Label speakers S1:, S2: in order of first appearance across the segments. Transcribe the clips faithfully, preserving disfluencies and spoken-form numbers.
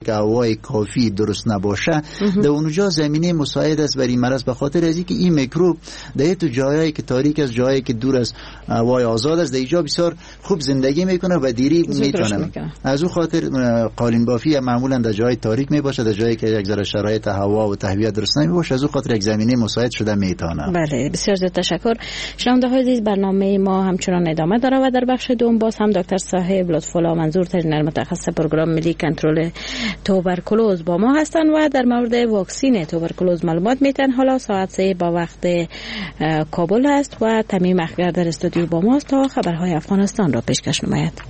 S1: که هوای کافی درست نباشه در اونجا زمینه مساعد است برای مرض، به خاطر از اینکه این میکروب در تو جایی که تاریک است، جایی که دور از هوای آزاد است، در اینجا بسیار خوب زندگی میکنه و دیری میتونه. از اون خاطر قالین بافی معمولا در جای تاریک میباشه، در جایی که یک ذره شرایط هوا و تهویه درست نمیباشه، از اون خاطر یک زمینه مساعد شده میتونه.
S2: بله، بسیار زیاد تشکر. شنونده های عزیز، برنامه ما همچنان ادامه داره و در بخش دوم باز هم دکتر صاحب لطف‌الله منظور ترینر متخصص پروگرام ملی کنترل توبرکلوز با ما هستند و در مورد واکسین توبرکلوز معلومات میتن. حالا ساعت سه با وقت کابل است و تمیم اخگر در استودیو با ماست تا خبرهای افغانستان را پیشکش نماید.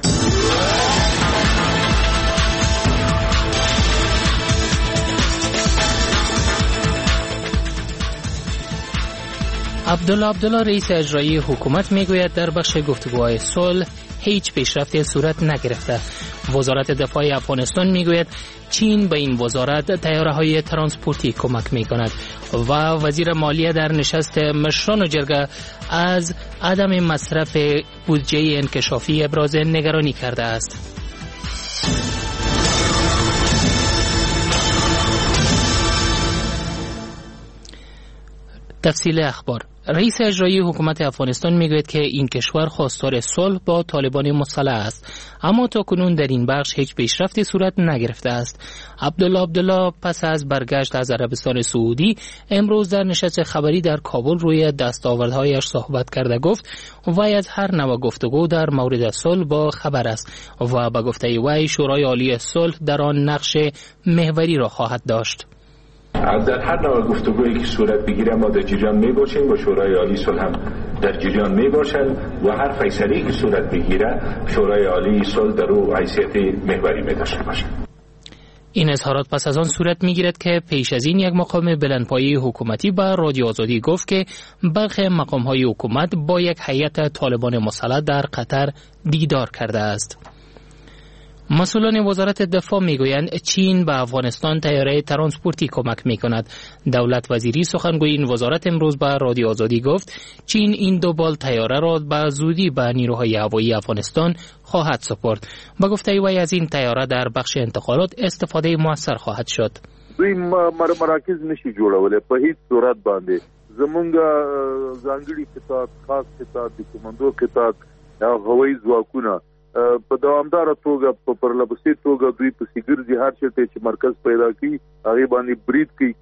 S3: عبدالله عبدالله رئیس اجرایی حکومت میگوید در بخش گفتگوهای صلح هیچ پیشرفتی صورت نگرفته. وزارت دفاع افغانستان میگوید چین به این وزارت طیاره‌های ترانسپورتی کمک میکند و وزیر مالیه در نشست مشران و جرگه از عدم مصرف بودجه انکشافی ابراز نگرانی کرده است. تفصیل اخبار. رئیس اجرایی حکومت افغانستان میگوید که این کشور خواستار صلح با طالبان مسلح است، اما تا کنون در این بخش هیچ پیشرفتی صورت نگرفته است. عبدالله عبدالله پس از برگشت از عربستان سعودی امروز در نشست خبری در کابل روی دستاوردهایش صحبت کرده گفت وی از هر نوع گفتگو در مورد صلح با خبر است و به گفته وی شورای عالی صلح در آن نقش محوری را خواهد داشت.
S4: در هر نوع گفتگویی که صورت بگیره ما در جریان می باشیم و شورای عالی صلح هم در جریان می باشند و هر فیصله‌ای که صورت بگیره شورای عالی صلح در او حیثیت محوری می داشته باشه.
S3: این اظهارات پس از آن صورت می گیرد که پیش از این یک مقام بلندپایه حکومتی به رادیو آزادی گفت که برخی مقام‌های حکومت با یک هیئت طالبان مسلح در قطر دیدار کرده است. مسئولان وزارت دفاع میگویند چین به افغانستان طیاره ترانسپورتی کمک میکند. دولت وزیری سخنگوی این وزارت امروز به رادیو آزادی گفت چین این دو بال طیاره را به زودی به نیروهای هوایی افغانستان خواهد سپرد. با گفته وی از این طیاره در بخش انتقالات استفاده موثر خواهد شد.
S5: دوی مراکز نشي جوړولای په هیڅ صورت باندې زمونږ ځانګړي قطاع خاص قطاع د کومندو قطاع هوایي ځواکونه په دوامدار توګه په پرلپسې توګه دوی په سیګرځي هر چیرته چې مرکز پیدا کړي هغه باندې برید کوي.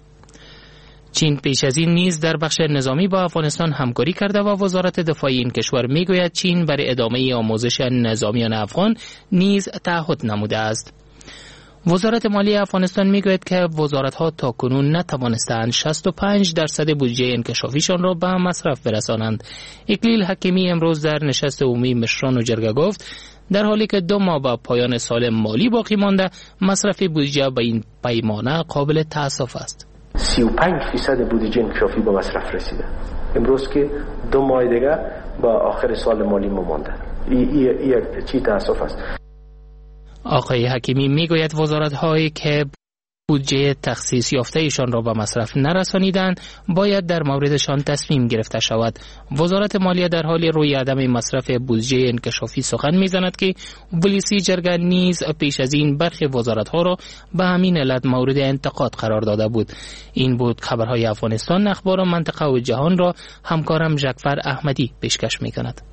S3: چین پیش از این نیز در بخش نظامی با افغانستان همکاری کرده و وزارت دفاع این کشور میگوید چین برای ادامه آموزش نظامیان افغان نیز تعهد نموده است. وزارت مالیه افغانستان میگوید که وزارت‌ها تاکنون نتوانستند شصت و پنج درصد بودجه انکشافیشان را به مصرف برسانند. اکلیل حکیمی امروز در نشست عمومی مشران و جرگه گفت در حالی که دو ماه به پایان سال مالی باقی مانده مصرف بودجه به این پیمانه قابل تأسف است.
S6: سی و پنج درصد بودجه انکشافی به مصرف رسیده. امروز که دو ماه دیگه با آخر سال مالی مونده. این یک چی تأسف است.
S3: آقای حکیمی میگوید وزارت‌هایی که بودجه تخصیص یافته ایشان را به مصرف نرسانیدند باید در موردشان تصمیم گرفته شود. وزارت مالیه در حال روی عدم مصرف بودجه انکشافی سخن میزند که ولسی جرگه نیز پیش از این برخی وزارت‌ها را به همین علت مورد انتقاد قرار داده بود. این بود خبرهای افغانستان. اخبار منطقه و جهان را همکارم جعفر احمدی پیشکش میکند.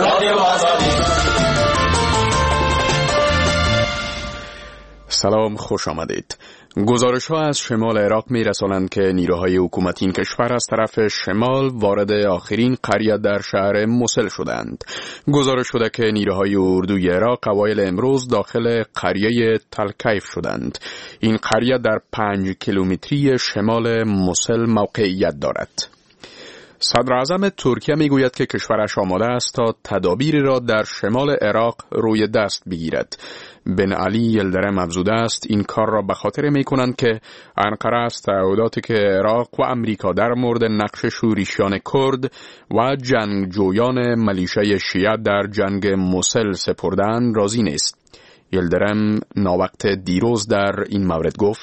S7: سلام، خوش آمدید. گزارش ها از شمال عراق می رسانند که نیروهای حکومتی این کشور از طرف شمال وارد آخرین قریه در شهر موسل شدند. گزارش شده که نیروهای اردوی عراق اوایل امروز داخل قریه تلکیف شدند. این قریه در پنج کیلومتری شمال موسل موقعیت دارد. صدر اعظم ترکیه میگوید که کشورش آماده است تا تدابیری را در شمال عراق روی دست بگیرد. بن علی یلدرم افزوده است این کار را به خاطر می کنند که انقره از تعهداتی که عراق و امریکا در مورد نقش شورشیان کرد و جنگجویان ملیشه شیعه در جنگ موسل سپردن راضی نیست. یلدرم ناوقت دیروز در این مورد گفت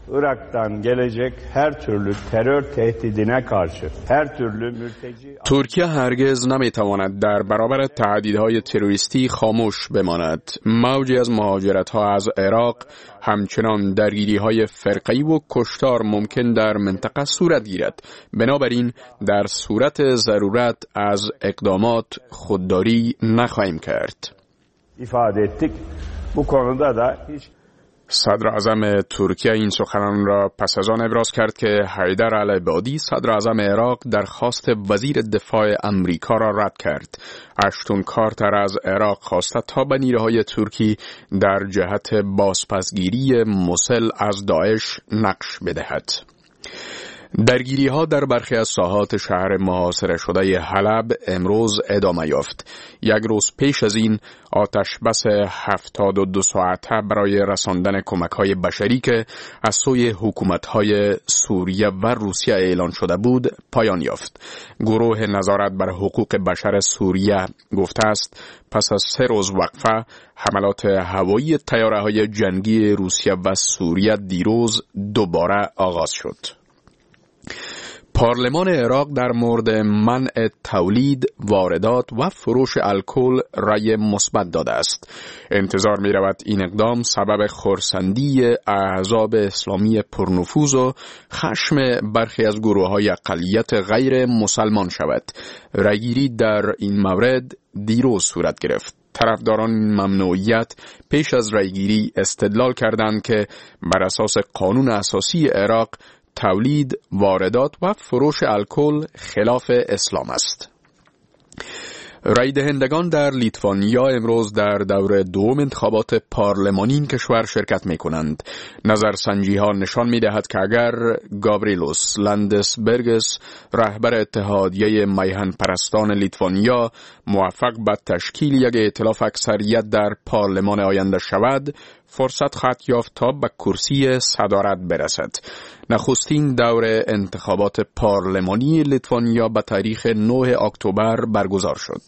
S8: Irak'tan gelecek her türlü terör tehdidine karşı her türlü mülteci
S7: ترکیه هرگز نمیتواند در برابر تهدیدهای تروریستی خاموش بماند. موجی از مهاجرت‌ها از عراق، همچنان درگیری‌های فرقه‌ای و کشتار ممکن در منطقه صورت گیرد. بنابراین در صورت ضرورت از اقدامات خودداری نخواهیم کرد.
S8: ifade ettik. Bu konuda da hiç
S7: صدر اعظم ترکیه این سخنان را پس از آن ابراز کرد که حیدر العبادی صدر اعظم عراق درخواست وزیر دفاع امریکا را رد کرد. اشتون کارتر از عراق خواسته تا به نیروهای ترکی در جهت بازپسگیری موسل از داعش نقش بدهد. درگیری ها در برخی از ساحات شهر محاصره شده حلب امروز ادامه یافت. یک روز پیش از این آتش بس هفتاد و دو ساعته برای رساندن کمک های بشری که از سوی حکومت های سوریه و روسیه اعلان شده بود پایان یافت. گروه نظارت بر حقوق بشر سوریه گفته است پس از سه روز وقفه حملات هوایی طیاره های جنگی روسیه و سوریه دیروز دوباره آغاز شد. پارلمان عراق در مورد منع تولید، واردات و فروش الکل رأی مثبت داده است. انتظار می رود این اقدام سبب خرسندی احزاب اسلامی پرنفوذ و خشم برخی از گروه‌های اقلیت غیر مسلمان شود. رأیگیری در این مورد دیروز صورت گرفت. طرفداران این ممنوعیت پیش از رأیگیری استدلال کردند که بر اساس قانون اساسی عراق تولید، واردات و فروش الکل خلاف اسلام است. رای دهندگان در لیتوانیا امروز در دور دوم انتخابات پارلمانی این کشور شرکت می کنند. نظرسنجی ها نشان می دهد که اگر گابریلوس لندسبرگس رهبر اتحادیه میهن پرستان لیتوانیا موفق به تشکیل یک ائتلاف اکثریت در پارلمان آینده شود، فرصت خواهد یافت تا به کرسی صدارت برسد. نخستین دور انتخابات پارلمانی لیتوانیا به تاریخ نه اکتبر برگزار شد.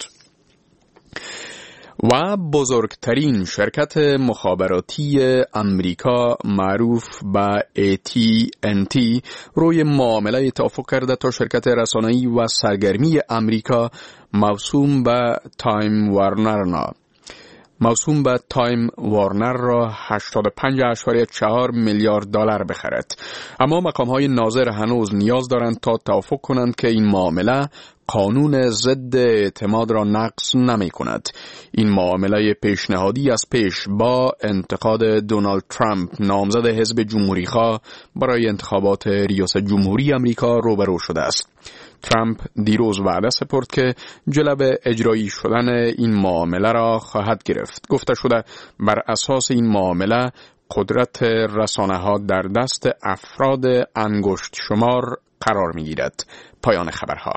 S7: و بزرگترین شرکت مخابراتی امریکا معروف به ای تی ان تی روی معامله توافق کرده تا شرکت رسانه‌ای و سرگرمی امریکا موسوم به تایم وارنر موسوم به تایم وارنر را هشتاد و پنج اشاریه چهار میلیارد دلار بخرد. اما مقام‌های ناظر هنوز نیاز دارند تا توافق کنند که این معامله قانون ضد اعتماد را نقض نمی کند. این معامله پیشنهادی از پیش با انتقاد دونالد ترامپ نامزد حزب جمهوری‌خواه برای انتخابات ریاست جمهوری امریکا روبرو شده است. ترامپ دیروز وعده سپرد که جلب اجرایی شدن این معامله را خواهد گرفت. گفته شده بر اساس این معامله قدرت رسانه ها در دست افراد انگشت شمار قرار می گیرد. پایان خبرها.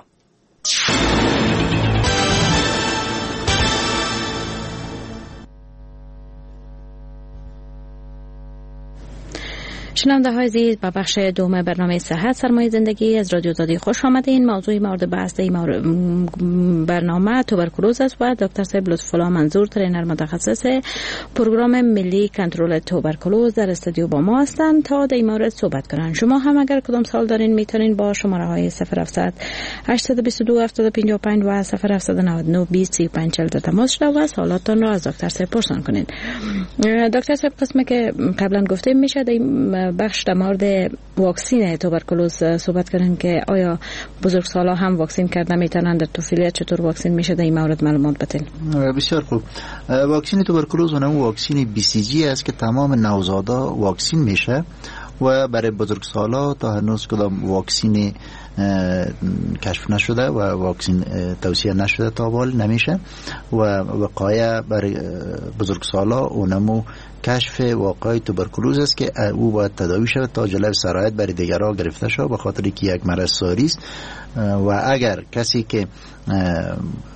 S2: شنونده های عزیز، به بخش دوم برنامه صحت سرمایه زندگی از رادیو آزادی خوش آمدین. موضوع مورد بحث این برنامه توبرکولوز است و دکتر صاحب لطف‌الله منظور ترینر متخصص پروگرام ملی کنترل توبرکولوز در استودیو با ما هستند تا در این مورد صحبت کنند. شما هم اگر کدام سوال دارین میتونین با شماره های صفر هفتصد هشتصد و بیست و دو هفتاد و پنجاه و پنج و صفر هفتصد و نود و نه بیست سی و پنج چهل تماس شوید و سوالاتتان را از دکتر صاحب پرسان کنید. دکتر صاحب، قسمی که قبلا گفتیم میشه بخش در مورد واکسین توبرکولوز صحبت کردن که آیا بزرگسالا هم واکسین کرده میتونن، در طفولیت چطور واکسین میشه، در این مورد معلومات بدین.
S1: بسیار خوب. واکسین توبرکولوز اون واکسین بی سی جی است که تمام نوزادا واکسین میشه و برای بزرگسالا تا هنوز کدام واکسین کشف نشده و واکسین توصیه نشده تا حال نمیشه و وقایع برای بزرگسالا اونمو کشف واقعی توبرکولوز است که او باید تداوی شود تا جلوی سرایت برای دیگران گرفته شود، به خاطر که یک مرض ساری است و اگر کسی که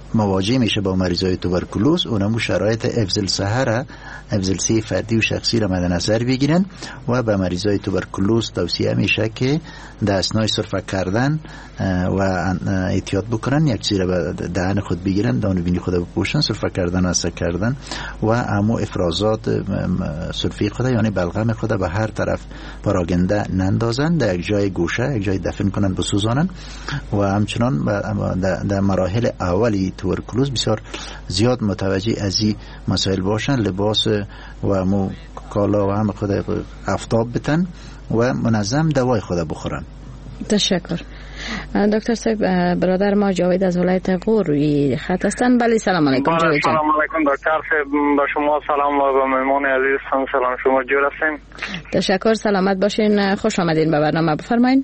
S1: مواجه میشه با مریضای توبرکولوز، اونمو شرایط حفظ الصحه، حفظ الصحه فردی و شخصی را مد نظر بگیرن و به مریضای توبرکولوز توصیه میشه که دستنای سرفه کردن و احتیاط بکنن، یک چیز را به دهن خود بگیرن، دانوبینی خود بپوشن، سرفه کردن و سک کردن و امو افرازات سرفی خود یعنی بلغم خود به هر طرف پراگنده نندازن، در یک جای گوشه یک جای دفن کنن بسوزانن. و همچنان در مراحل اولی توبرکولوز بسیار زیاد متوجه از این مسائل باشن، لباس و مو کالا و همه خود آفتاب بتن و منظم دوای خود بخورن.
S2: تشکر. دکتر صاحب، برادر ما جاوید از ولایت غور روی خط هستن. بله سلام علیکم جاوید جان.
S9: سلام علیکم دکتر صاحب، با شما سلام و با مهمان عزیزتان سلام. شما جور هستین؟
S2: تشکر، سلامت باشین، خوش آمدین به برنامه، بفرمایید.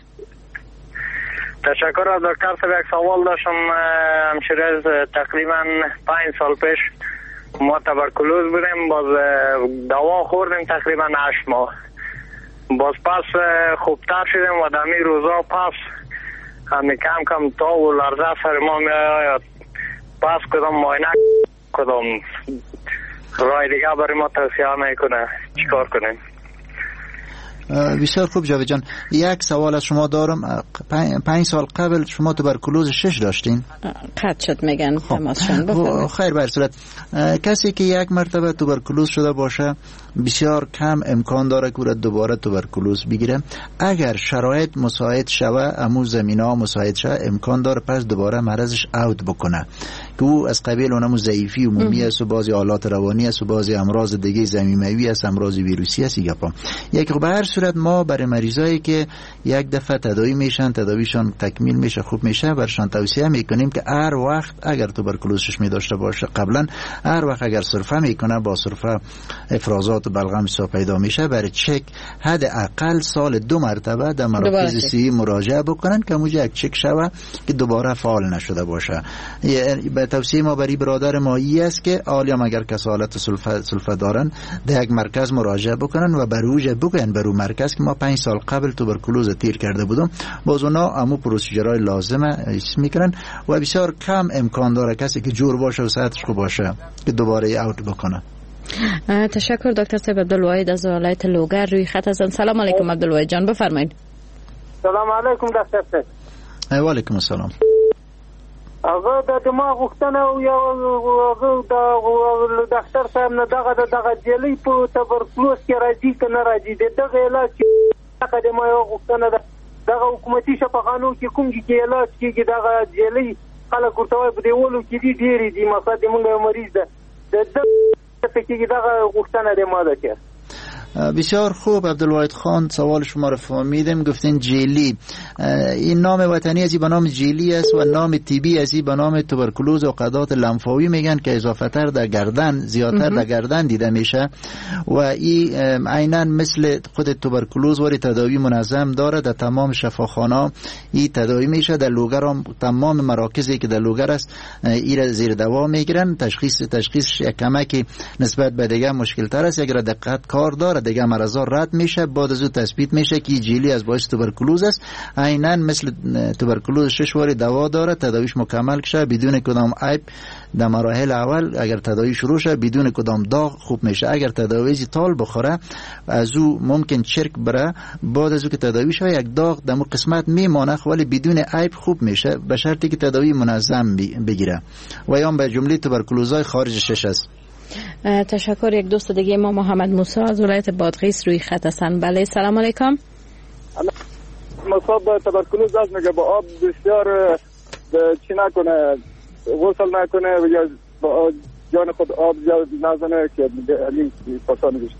S9: تشکر دکتر صاحب. یک سوال داشتم. همچنین تقریبا پنج سال پیش ما توبرکولوز بودیم، باز دوا خوردیم تقریبا هشت ماه، باز پس خوبتر شدیم و دمی روزا پس همی کم کم تا و لرزه سر ما می آید. پس کدام معاینه کدام رای دیگه برای ما توصیه میکنه، چیکار کنیم؟
S1: بسیار خوب جاوید جان، یک سوال از شما دارم. پنج سال قبل شما توبرکولوز شش داشتین؟
S2: قطع شد میگن تماسشون. بفرمایید.
S1: خیر، بر صورت کسی که یک مرتبه توبرکولوز شده باشه بسیار کم امکان داره که دوباره توبرکولوز بگیره. اگر شرایط مساعد شوه، امو زمینا مساعد شوه، امکان داره پس دوباره مرضش اوت بکنه که او از قبیل اونمو ضعیفی عمومی است و بعضی حالات روانی است و بعضی امراض دیگه زمینوی است، امراض ویروسی است. یپا یک به هر صورت ما برای مریضایی که یک دفعه تداوی میشن، تداویشان تکمیل میشه، خوب میشه، برشان توصیه میکنیم که هر وقت اگر توبرکولوزش می داشته باشه قبلا، هر وقت اگر سرفه میکنه با سرفه افرازات بلغم سا پیدا میشه، برای چک حداقل سال دو مرتبه در مراکز صحی مراجعه بکنن که موجه یک چک شوه که دوباره فعال نشده باشه. به توصیه ما برای برادر ما ای است که عالیم اگر کسالت سلفه سلفه دارن در یک مرکز مراجعه بکنن و بروج بگن برو مرکز که ما پنج سال قبل توبرکولوز تیر کرده بودم، باز اونا امو پروسیجرهای لازمه اس میکنن و بسیار کم امکان داره کسی که جور باشه و صحتش خوب باشه که دوباره اوت بکنه.
S2: تشکر دکتر صاحب. عبدالواحد از ولایت لوگر روی خط هستن. سلام علیکم عبدالواحد جان، بفرمایید.
S10: سلام علیکم دکتر صاحب.
S1: و علیکم السلام.
S10: آقا د دماغ غوښتنه او یو هغه د ډاکټر صاحب نه دغه دغه جلی په توبرکلوز کې راځي که نه راځي، دغه علاج دغه د ما یو غوښتنه ده، دغه حکومتي شفاخانو کې کوم کې علاج کېږي دغه جلی خلک ورته وایي په دیولو کې دي ډېرې دي، مثلا د مونږ یو مریض ده د کېږي دغه غوښتنه د ما ده که
S1: بسیار خوب عبدالواحد خان، سوال شما رو فهمیدم. گفتین جیلی، این نام وطنی ازی به نام جیلی است و نام تیبی ازی به نام توبرکولوز و عقدات لنفاوی میگن که اضافه تر در گردن، زیادتر در گردن دیده میشه و این عیناً مثل خود توبرکولوز وری تداوی منظم داره. در تمام شفاخانه این تداوی میشه. در لوگر هم تمام مراکزی که در لوگر است این را زیر دوا میگیرن. تشخیص تشخیص یک کمکی نسبت به دیگه مشکل تر است، اگر دقت کار داره دیگه مرضا رد میشه، بعد از اون تثبیت میشه که جیلی از باعث توبرکولوز است. عیناً مثل توبرکولوز شش واری دوا داره، تداویش مکمل شه بدون کدام عیب. در مراحل اول اگر تداوی شروع شه بدون کدام داغ خوب میشه. اگر تداوی تال بخوره از او ممکن چرک بره، بعد از او که تداوی شه یک داغ در قسمت میمانه ولی بدون عیب خوب میشه، به شرطی که تداوی منظم بگیره و یا به جمله توبرکولوزهای خارج شش است.
S2: تشکر. یک دوست دیگه ما محمد موسی از ولایت بادغیس روی خط هستن. بله سلام علیکم.
S11: مصاب به توبرکولوز است، میگه با آب بسیار چی نکنه، غسل نکنه یا با جان خود آب زیاد نزنه که علی پاسان گشت.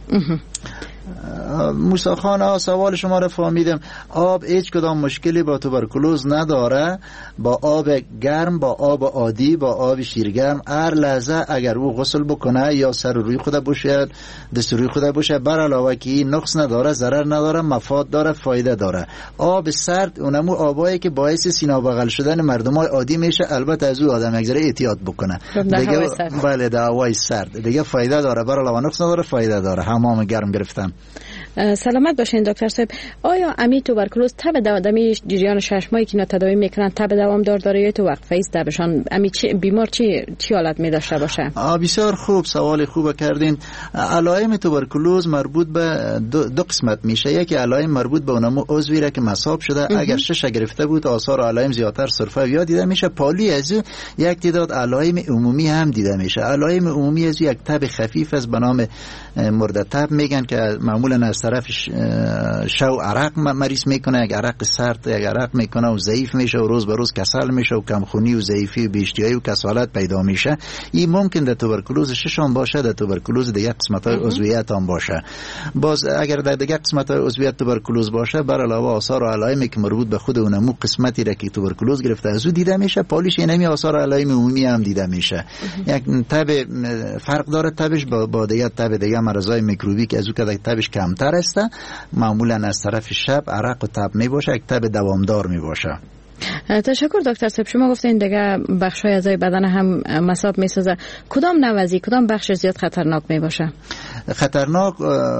S1: موسی خان، سوال شما رو فهمیدم. آب هیچ کدام مشکلی با توبرکولوز نداره. با آب گرم، با آب عادی، با آب شیرگرم هر لحظه اگر او غسل بکنه یا سر روی خود باشه، دست روی خود باشه، بر علاوه که این نقص نداره، ضرر نداره، مفاد داره، فایده داره. آب سرد اونمو آبایی که باعث سینا بغل شدن مردمای عادی میشه، البته از او آدم اگه احتیاط بکنه دیگه. بله، دعوای سرد دیگه فایده داره، بر علاوه نقص نداره، فایده داره. حمام گرم گرفتن.
S2: سلامت باشین دکتر صاحب. آیا امی توبرکلوز تب دوامداری جریان شش ماهی که اینا تداوی میکنن تب دوامدار داره یا تو وقفه است تبشان؟ امی چی بیمار چی چی حالت می داشته باشه؟
S1: بسیار خوب، سوال خوب کردین. علائم توبرکلوز مربوط به دو, دو قسمت میشه. یکی علائم مربوط به اونمو عضوی را که مصاب شده، اگر شش گرفته بود آثار و علائم زیادتر سرفه یا دیده میشه. پالی از یک تعداد علائم عمومی هم دیده میشه. علائم عمومی از یک تب خفیف از به نام مرده تب میگن که معمولا از طرف شو عرق مریض میکنه، یک عرق سرد یک عرق میکنه و ضعیف میشه و روز به روز کسل میشه و کمخونی و ضعیفی و بی‌اشتهایی و کسالت پیدا میشه. این ممکن در توبرکلوز ششم باشه، در توبرکلوز دیگه قسمت های عضویت هم باشه. باز اگر در دیگه قسمت های عضویت توبرکلوز باشه، بر علاوه آثار و علائمی که مربوط به خود اونمو قسمتی را که توبرکلوز گرفته از او دیده میشه، پالیش اینمی آثار و علائم عمومی هم دیده میشه. یک تب فرق داره تبش با, با دیگه تب دیگه مرضای میکروبی که از او که تبش کمتر است، معمولا از طرف شب عرق و تب می باشه، یک تب دوامدار می باشه.
S2: تشکر دکتر صاحب. شما گفتین دیگه بخش‌های اعضای بدن هم مصاب می‌سازه. کدام نوازی کدام بخش زیاد خطرناک می باشه؟
S1: خطرناک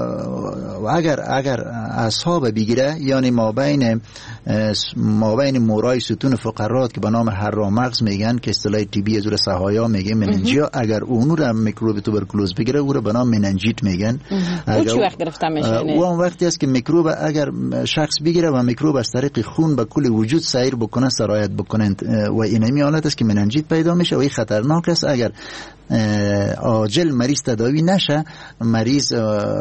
S1: اگر اگر اعصاب بگیره، یعنی مابین مابین مورای ستون فقرات که به نام حرامغز میگن که اصطلاح طبی از سهایا میگه مننجیا، اگر اون رو میکروب توبرکلوز بگیره او رو به نام مننجیت میگن.
S2: اون چه وقت گرفته میشه؟
S1: اون وقتی است که میکروب اگر شخص بگیره و میکروب از طریق خون به کل وجود سیر بکنه، سرایت بکنه و اینمی حالت است که مننجیت پیدا میشه و این خطرناک است. اگر عاجل مریض تداوی نشه، مریض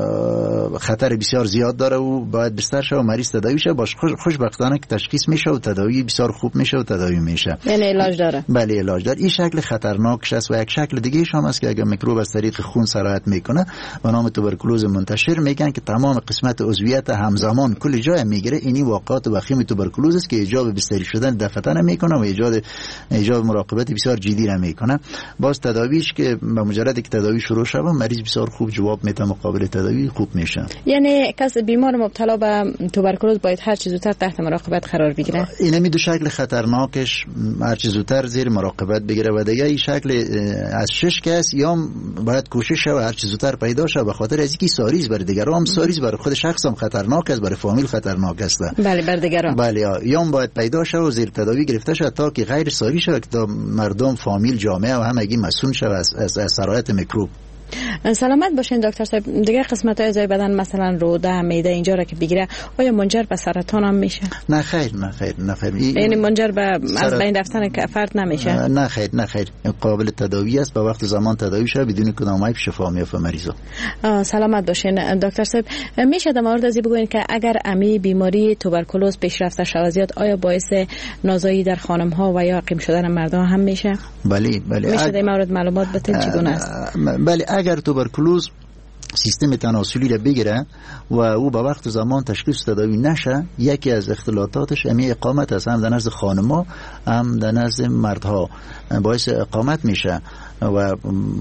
S1: خطر بسیار زیاد داره و باید بستر شه و مریض تداوی شه. باش خوشبختانه که تشخیص میشه و تداوی بسیار خوب میشه و تداوی میشه.
S2: یعنی علاج داره؟
S1: بله علاج داره. این شکل خطرناکش است. و یک شکل دیگه هم است که اگر میکروب از طریق خون سرایت میکنه به نام توبرکلوز منتشر میگن که تمام قسمت عضویت همزمان کل جای میگیره. اینی واقعات وخیم توبرکلوز است که ایجاب بستری شدن دفعه میکنه و ایجاد ایجاد مراقبت بسیار جدی را میکنه. باز تداویش که به مجرد که تداوی شروع شود مریض بسیار خوب جواب میده، مقابل تداوی خوب میشه.
S2: یعنی کس بیمار مبتلا به توبرکلوز باید هر چیز زودتر تحت مراقبت قرار بگیره.
S1: این می دو شکل خطرناکش هر چیز زودتر زیر مراقبت بگیره و دیگه این شکل از شش کس یا باید کوشش و هر چیز زودتر پیدا شه، به خاطر از اینکه ساریز برای دیگران ساریز برای خود شخص هم خطرناک است، برای فامیل خطرناک است.
S2: بله برای دیگران.
S1: بله یا باید پیدا شه و زیر تداوی گرفته شه تا که غیر ساری شه تا مردم فامیل جامعه و همگی مسئول شه از از سرایت میکروب.
S2: سلامت باشین دکتر صاحب. دیگه قسمت‌های اعضای بدن مثلا روده، معده اینجا را که بگیره آیا منجر به سرطان هم میشه؟
S1: نه خیر نه خیر نه خیر.
S2: یعنی منجر به از بین رفتن فرد نمیشه؟
S1: نه خیر نه خیر. قابل تداوی است. با وقت زمان تداوی شه بدون کدام عیب شفا میافته مریضا.
S2: سلامت باشین دکتر صاحب. میشه در مورد از بگوین که اگر امی بیماری توبرکلوز پیشرفته شود زیاد آیا باعث نازایی در خانم ها و یا عقیم شدن مردان هم میشه؟
S1: بله بله.
S2: میشه در مورد معلومات بده چگونه است؟
S1: بله اگر توبرکلوز سیستم تناسلی را بگیره و او به وقت زمان تشخیص تداوی نشه، یکی از اختلالاتش امی اقامت است، هم در نزد خانم‌ها هم در نزد مردها باعث اقامت میشه و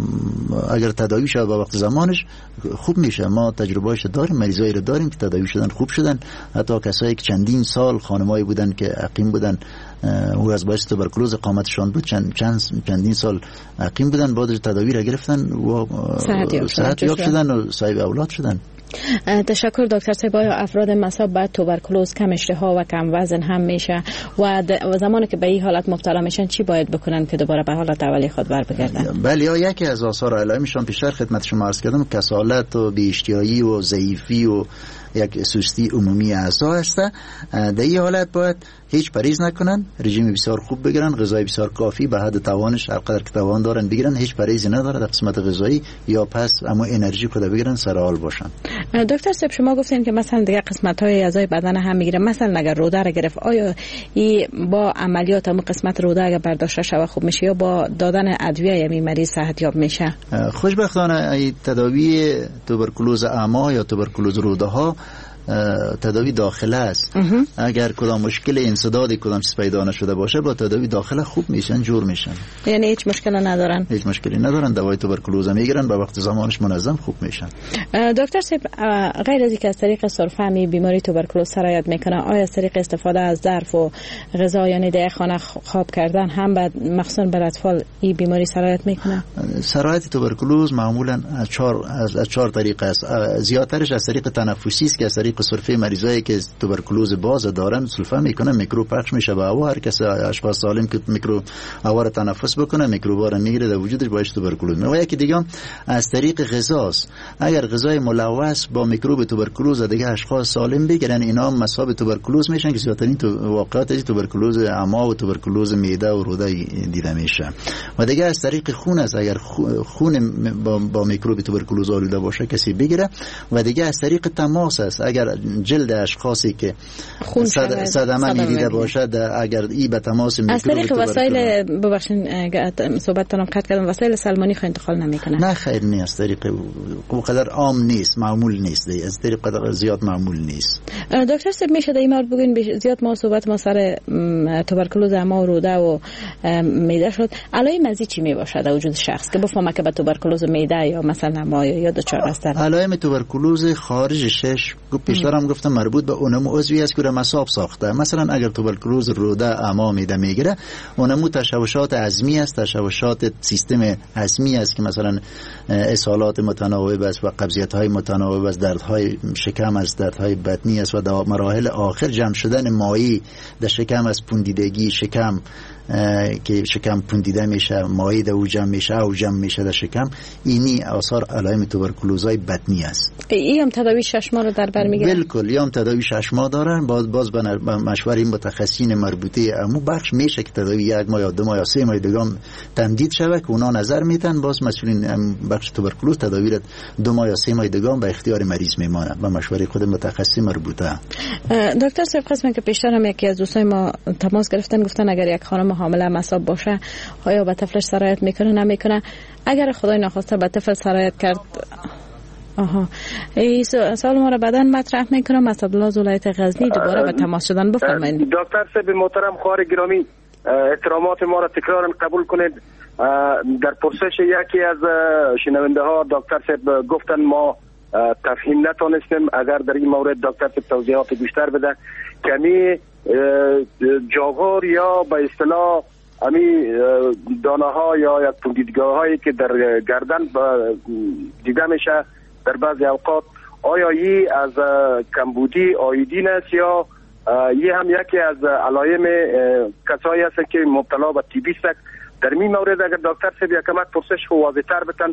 S1: اگر تداوی شد به وقت زمانش خوب میشه. ما تجربه‌اش داریم، مریضایی رو داریم که تداوی شدن خوب شدن، حتی کسایی که چندین سال خانمایی بودن که عقیم بودن او از باعث توبرکلوز اقامتشان بود، چند چند چندین سال عقیم بودن، بعد تداوی را گرفتن و صحت یاب شدن و صاحب اولاد شدن.
S2: تشکر دکتر صاحب. آیا افراد مصاب به توبرکلوز کم اشتها و کم وزن هم میشه و زمانی که به این حالت مبتلا میشن چی باید بکنن که دوباره به حالت اولی خود بر بگردن؟
S1: بله یا یکی از آثار علائمشان پیشتر خدمت شما عرض کردم کسالت و بی‌اشتهایی و ضعیفی و یک سستی عمومی اعضا است. در این حالت باید هیچ پرهیز نکنن، رژیم بسیار خوب بگیرن، غذای بسیار کافی به حد توانش هر قدر که توان دارن بگیرن، هیچ پرهیزی نداره در قسمت غذایی یا پس اما انرژی خود بگیرن، سر حال باشن.
S2: دکتر صاحب شما گفتین که مثلا دیگه قسمت‌های اعضای بدن هم میگیره، مثلا اگر روده را گرفت آیا این با عملیات هم قسمت روده اگر برداشته شود خوب میشه یا با دادن ادویه یعنی مریض صحت یاب میشه؟
S1: خوشبختانه تداوی توبرکلوز اعما یا توبرکلوز روده ها تداوی داخله است. اگر کدام مشکل انسداد کدام چیز پیدا نشده باشه با تداوی داخله خوب میشن، جور میشن،
S2: یعنی هیچ مشکلی ندارن،
S1: هیچ مشکلی ندارن، دوای توبرکلوز میگیرن با وقت زمانش منظم خوب میشن.
S2: دکتر صاحب، غیر از اینکه از طریق سرفه می بیماری توبرکلوز سرایت میکنه، آیا از طریق استفاده از ظرف و غذا یعنی در خانه خواب کردن هم بعد مخصوصا بر اطفال این بیماری سرایت میکنه؟
S1: سرایت توبرکلوز معمولا از چهار از چهار طریق است. زیادترش از طریق تنفسی است که از طریق سرفه مریضایی که توبرکلوز باز دارن سرفه میکنه، میکروب پخش میشه به هوا. هر کس اشخاص سالم که میکروب هوا رو تنفس بکنه میکروبا رو میگیره در وجودش، باعث توبرکلوز میشه. و یکی دیگه از طریق غذاست. اگر غذای ملوث با میکروب توبرکلوز دیگه اشخاص سالم بگیرن، اینا مصاب توبرکلوز میشن که زیادترین تو واقعات توبرکلوز اما و توبرکلوز معده و روده دیده میشه. و دیگه از طریق خون است. اگر خون با, با میکروب توبرکلوز آلوده باشه کسی بگیره. و دیگه از طریق تماس است. اگر جلد اشخاصی که صد صدمه میدیده باشه اگر ای به تماس میکروب
S2: از طریق وسایل ببخشید صحبتتون قطع کردم، وسایل سلمانی خو انتقال نمیکنه؟
S1: نه خیر، نه از طریق قدر عام نیست، معمول نیست، از طریق قدر زیاد معمول نیست.
S2: دکتر صاحب میشه در این مورد بگین؟ زیاد ما صحبت ما سر توبرکلوز اما و روده و معده شد. علائم از چی می باشه در وجود شخص که بفهمه که به توبرکلوز معده یا مثلا ما یا دچار هستن؟
S1: علائم توبرکلوز خارج شش پیشترم گفتم مربوط به اونمو عضوی است که را مصاب ساخته. مثلا اگر توبرکلوز روده اما معده میگیره، اونمو تشوشات عظمی است، تشوشات سیستم عظمی است که مثلا اسهالات متناوب است و قبضیت های متناوب است، دردهای شکم است، دردهای بطنی است و در مراحل آخر جمع شدن مایی در شکم است، پوندیدگی شکم که شکم پوندیده میشه، مایی در او جمع میشه او جمع میشه در شکم. اینی آثار علائم توبرکلوزهای بطنی است.
S2: این هم تداوی شش ماه رو در بر میگیره؟
S1: بالکل، یا هم تداوی شش ماه دارن. باز باز به مشورت این متخصصین مربوطه امو بخش میشه که تداوی یک ماه یا دو ماه یا سه ماه دیگه تمدید شود که اونا نظر میتن. باز مسئولین بخش توبرکلوز تداوی دو ماه یا سه ماه دیگه به اختیار مریض میمونه به مشورت خود متخصص مربوطه.
S2: دکتر صاحب، قسمی که پیشتر هم یکی از دوستای ما تماس گرفتن، گفتن اگر یک خانم حامله مصاب باشه آیا به طفلش سرایت میکنه نمیکنه؟ اگر خدای نخواسته به طفل سرایت کرد، آها، این سوال ما را بعداً مطرح میکنم. از عبدالله ولایت غزنی دوباره به تماس شدن. بفرمایید.
S6: دکتر صاحب محترم، خواهر گرامی، احترامات ما را تکرارا قبول کنید. در پرسش یکی از شنونده ها دکتر صاحب گفتن ما تفهیم نتونستیم. اگر در این مورد دکتر صاحب توضیحات بیشتر بده. کمی جاغور یا به اصطلاح امی دانه ها یا یک پوندیدگاه هایی که در گردن دیده میشه در بعضی اوقات، آیا ای از کمبودی آیودین است یا ای هم یکی از علائم کسایی هست که مبتلا به تی بی است؟ در این مورد اگر دکتر صاحب یک کمک پرسش واضح تر بتن.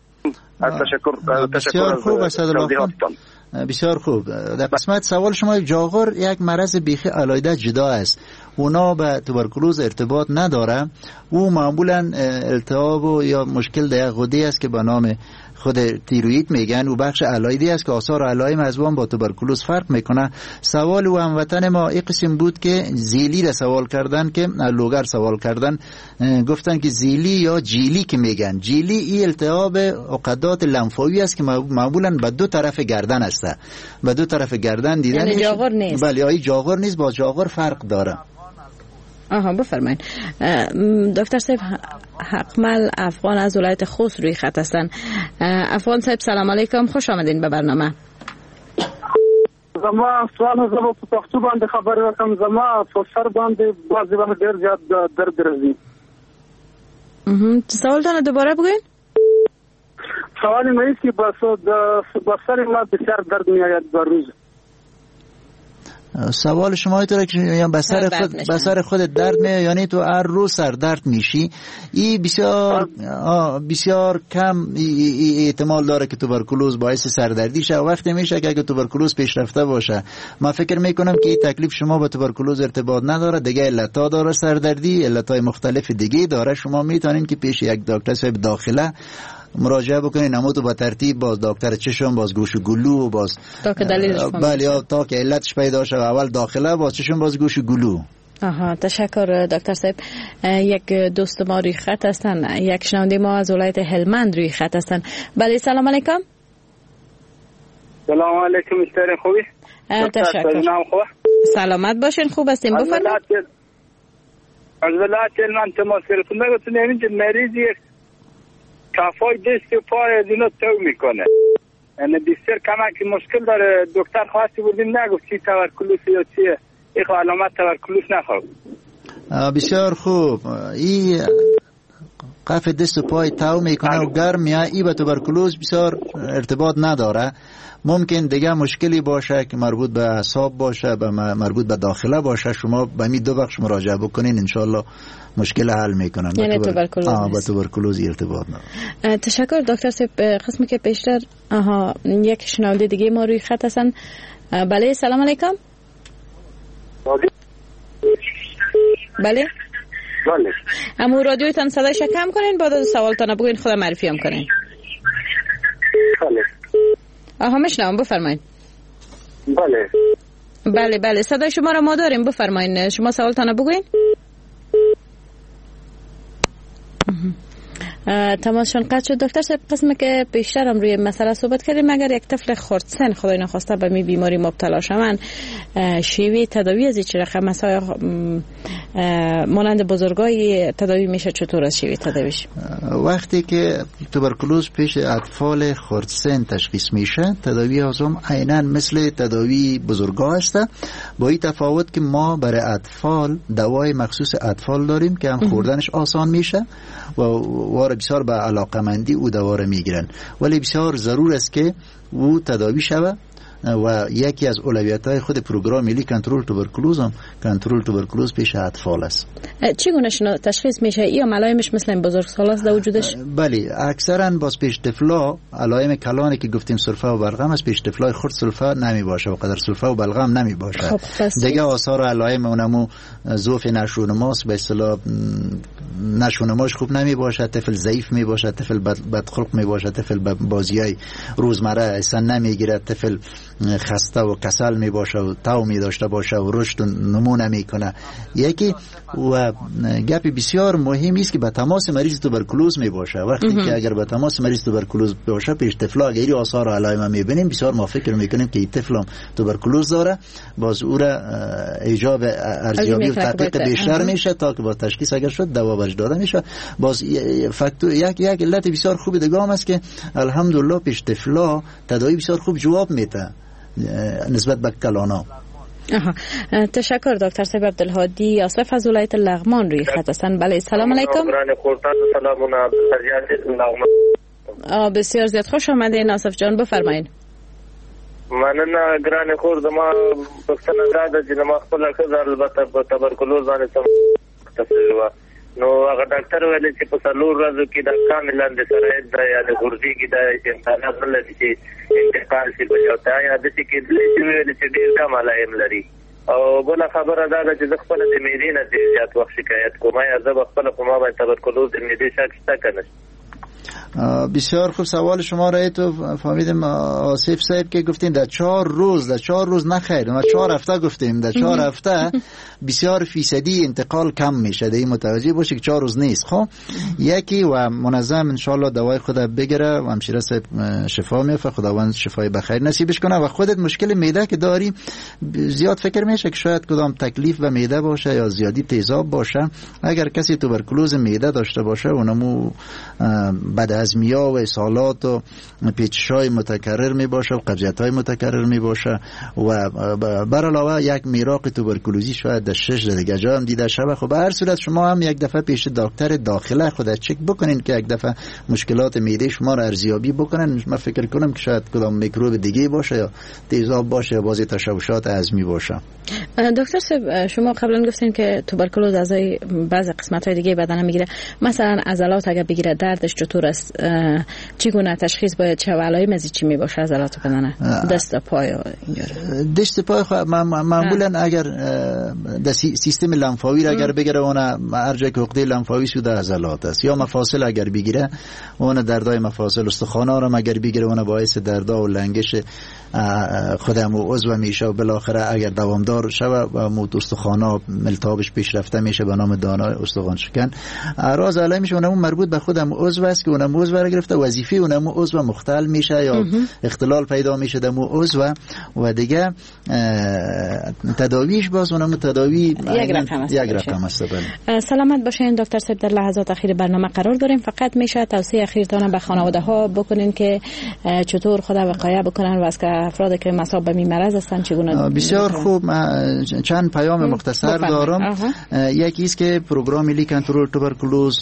S6: تشکر.
S1: بسیار خوب است. بسیار خوب. در قسمت سوال شما، جاغور یک مرض بیخی علایده جدا است. اونا به توبرکلوز ارتباط نداره. او معمولا التهاب یا مشکل در غده است که به نام خود تیروئید میگن. او بخش علایدی است که آثار و علائم از اون با توبرکلوز فرق میکنه. سوال او هموطن ما این قسم بود که زیلی را سوال کردن، که لوگر سوال کردن، گفتن که زیلی یا جیلی که میگن. جیلی ای التهاب عقدات لنفاوی است که معمولا به دو طرف گردن است، به دو طرف گردن دیدن
S2: یعنی جاغور نیست.
S1: بله، ای جاغور نیست، با جاغور فرق داره.
S2: آها، بفرمایید. دکتر صاحب، حقمل افغان از ولایت خوست روی خط هستن. افغان صاحب سلام علیکم، خوش آمدین به برنامه.
S12: زما سوال زما په پښتو باندې خبر وکم. زما په سر باندې بعضی وخت ډیر زیات درد راځي.
S2: اه سوالتون دوباره بگوین.
S12: سوال مې است چې بس د سر ما بسیار درد میآید در روز.
S1: سوال شما اینطوره که یعنی بسر خود بسر خود درد میاد، یعنی تو هر روز سر درد میشی. این بسیار بسیار کم احتمال داره که توبرکلوز باعث سردردی شه. وقتی میشه که اگه توبرکلوز پیشرفته باشه، من فکر میکنم که این تکلیف شما با توبرکلوز ارتباط نداره، دیگه علتا داره، سردردی علتای مختلف دیگه داره. شما میتونین که پیش یک دکتر صاحب داخله مراجعه بکنین، اما تو با ترتیب باز دکتر چشم، باز گوش و گلو، باز
S2: تا که دلیلش
S1: بله تا که علتش پیدا شه، اول داخله، باز چشم، باز گوش و گلو.
S2: آها، تشکر دکتر صاحب. یک دوست ما روی خط هستن، یک شنونده ما از ولایت هلمند روی خط هستن. بله، سلام علیکم.
S12: سلام علیکم، مستر خوبی؟
S2: تشکر. سلامت باشین. خوب هستیم، بفرمایید.
S11: از ولایت من تماس گرفتم، میگفتن اینجا مریض یک کفای دست و پای از اینا تو میکنه، یعنی بسیار کمک مشکل داره. دکتر خواستی بودیم نگفت چی توبرکلوز یا چیه، این علامت توبرکلوز نخواد.
S1: بسیار خوب. این قف دست و پای تو میکنه و گرم یا ای به توبرکلوز بسیار ارتباط نداره. ممکن دیگه مشکلی باشه که مربوط به اعصاب باشه، به مربوط به داخله باشه. شما به می دو بخش مراجعه بکنین، انشالله مشکل حل میکنن.
S2: یعنی توبرکلوز
S1: آه با توبرکلوز ارتباط نداره.
S2: تشکر دکتر صاحب. قسمی که پیشتر آها یک شنونده دیگه ما روی خط هستن. بله سلام علیکم. بله
S11: بله.
S2: اما رادیوتان صدایش کم کنین، بعد از سوالتان بگوین، خدا معرفی هم کنین.
S11: بله.
S2: آها میشنوم، بفرمایید.
S11: بله.
S2: بله بله صدای شما را ما داریم، بفرمایید. شما سوالتان بگوین. تماشان قطع شد. دکتر صاحب قسمی که پیشتر هم روی مسئله صحبت کردیم، اگر یک طفل خردسن خدای نخواسته به می بیماری مبتلا شوند، شیوه تداوی از چه رقم است؟ مانند بزرگای تداوی میشه؟ چطور از شیوه تداویش؟
S1: وقتی که توبرکلوز پیش اطفال خردسن تشخیص میشه، تداوی ازم عیناً مثل تداوی بزرگا است، با این تفاوت که ما برای اطفال دوای مخصوص اطفال داریم که هم خوردنش آسان میشه و واره بسیار به علاقمندی او دواره میگیرن، ولی بسیار ضرور است که او تداوی شوه و یکی از اولویت‌های خود پروگرام ملی کنترل توبرکلوز هم کنترل توبرکلوز پیش اطفال است.
S2: چگونه تشخیص میشه؟ یا علائمش مثل این بزرگسال است در وجودش؟
S1: بله، اکثرا باز پیش طفلا علائم کلانی که گفتیم سرفه و بلغم است، پیش طفلای خرد سرفه نمی باشه و قدر سرفه و بلغم نمی باشه.
S2: خب
S1: دیگه آثار علائم اونمو ضعف نشونماست، به اصطلاح نشونماش خوب نمی باشه، طفل ضعیف می باشه، طفل بدخلق می باشه، طفل بازیای روزمره اصلا نمیگیره، طفل خسته و کسل می باشه و تو می داشته باشه و رشد و نمو نمی کنه. یکی و گپی بسیار مهمی است که به تماس مریض توبرکلوز می باشه. وقتی که اگر به تماس مریض توبرکلوز باشه پیش طفلا اگری آثار و علائم می بینیم، بسیار ما فکر میکنیم که این طفل توبرکلوز داره، باز او را ایجاب ارزیابی و تحقیق بیشتر میشه تا که با تشخیص اگر شد دوا برش داده میشه. باز فاکتور یک یک علت بسیار خوب دیگه هم است که الحمدلله پیش طفلا تداوی بسیار خوب جواب میده نسبت به کلانا.
S2: آها. تشکر دکتر صاحب. عبدالهادی آصف از ولایت لغمان روی خط هستن. بله سلام علیکم. آه بسیار زیاد خوش آمدین آصف جان، بفرمایید.
S9: من نه گران خورد ما پښتنه زاده چې ما خپل خزر البته په تبرکلوز باندې سم تفصیل نو هغه ډاکټر ویل چې په څلور ورځو کې د کاملاً د سره د یعنی ګردی کې د انسانانو په لږ چې انتقال شي په یوتا یا د چې کې د ویل چې ډیر کم علائم لري. او بل خبره دا ده چې د خپل د معدې نه زیات وخت شکایت کوم، یا زه خپل په ما باندې تبرکلوز د معدې شک شته کنه.
S1: بسیار خوب سوال شما را تو فهمیدم آصف صاحب که گفتین در چهار روز در چهار روز نخیر ما چهار هفته گفتیم در چهار هفته بسیار فیصدی انتقال کم میشه. این متوجه باشه که چهار روز نیست. خب یکی و منظم انشالله دوای خود بگیره و همشیره صاحب شفا میفه، خداوند شفای بخیر نصیبش کنه. و خودت مشکل معده که داری زیاد فکر میشه که شاید کدام تکلیف به معده باشه یا زیادی تیزاب باشه. اگر کسی توبرکلوز معده داشته باشه اونمو بد هضمیا و اسهالات و پیچش‌های متکرر می باشه و قبضیت‌های متکرر می باشه و بر علاوه یک میراق توبرکلوزی شاید در شش دیگه جا هم دیده شده. خب به هر صورت شما هم یک دفعه پیش دکتر داخله خودت چک بکنین که یک دفعه مشکلات معده شما را ارزیابی بکنن. من فکر کنم که شاید کدام میکروب دیگه باشه یا تیزاب باشه یا بعضی تشوشات هضمی باشه.
S2: دکتر صاحب شما قبلا گفتین که توبرکلوز از بعضی قسمت‌های دیگه بدن میگیره، مثلا عضلات اگر بگیره دردش چطور است؟ چگونه تشخیص باید چه علائم از چی می باشه عضلات بدن؟ دست پای
S1: دست پای معمولا اگر د سیستم لنفاوی را اگر بگیره اون ارجع که عقده لنفاوی سود عضلات است، یا مفاصل اگر بگیره اون دردای مفاصل استخوان‌ها را اگر بگیره اون باعث دردا و لنگش خودم و عضو میشه و بالاخره اگر دوامدار شوه و مو استخوان‌ها ملتهابش پیشرفته میشه به نام دانای استخوان شکن. راز علائمش اونم مربوط به خودم عضو است که اونم عضو را گرفته وظیفه اونم عضو مختل میشه یا اختلال پیدا میشه در عضو و دیگه تداویش باز اونم تداوی
S2: یک رقم است.
S1: یک رقم است.
S2: سلامت باشین دکتر صاحب، در لحظات اخیر برنامه قرار داریم. فقط میشه توصیه اخیرتان به خانواده ها بکنین که چطور خود وقایع بکنن و از که افرادی که مصاب به این مرض هستن چگونه.
S1: بسیار خوب، چند پیام مختصر دارم. یکی است که پروگرام ملی کنترل توبرکولوز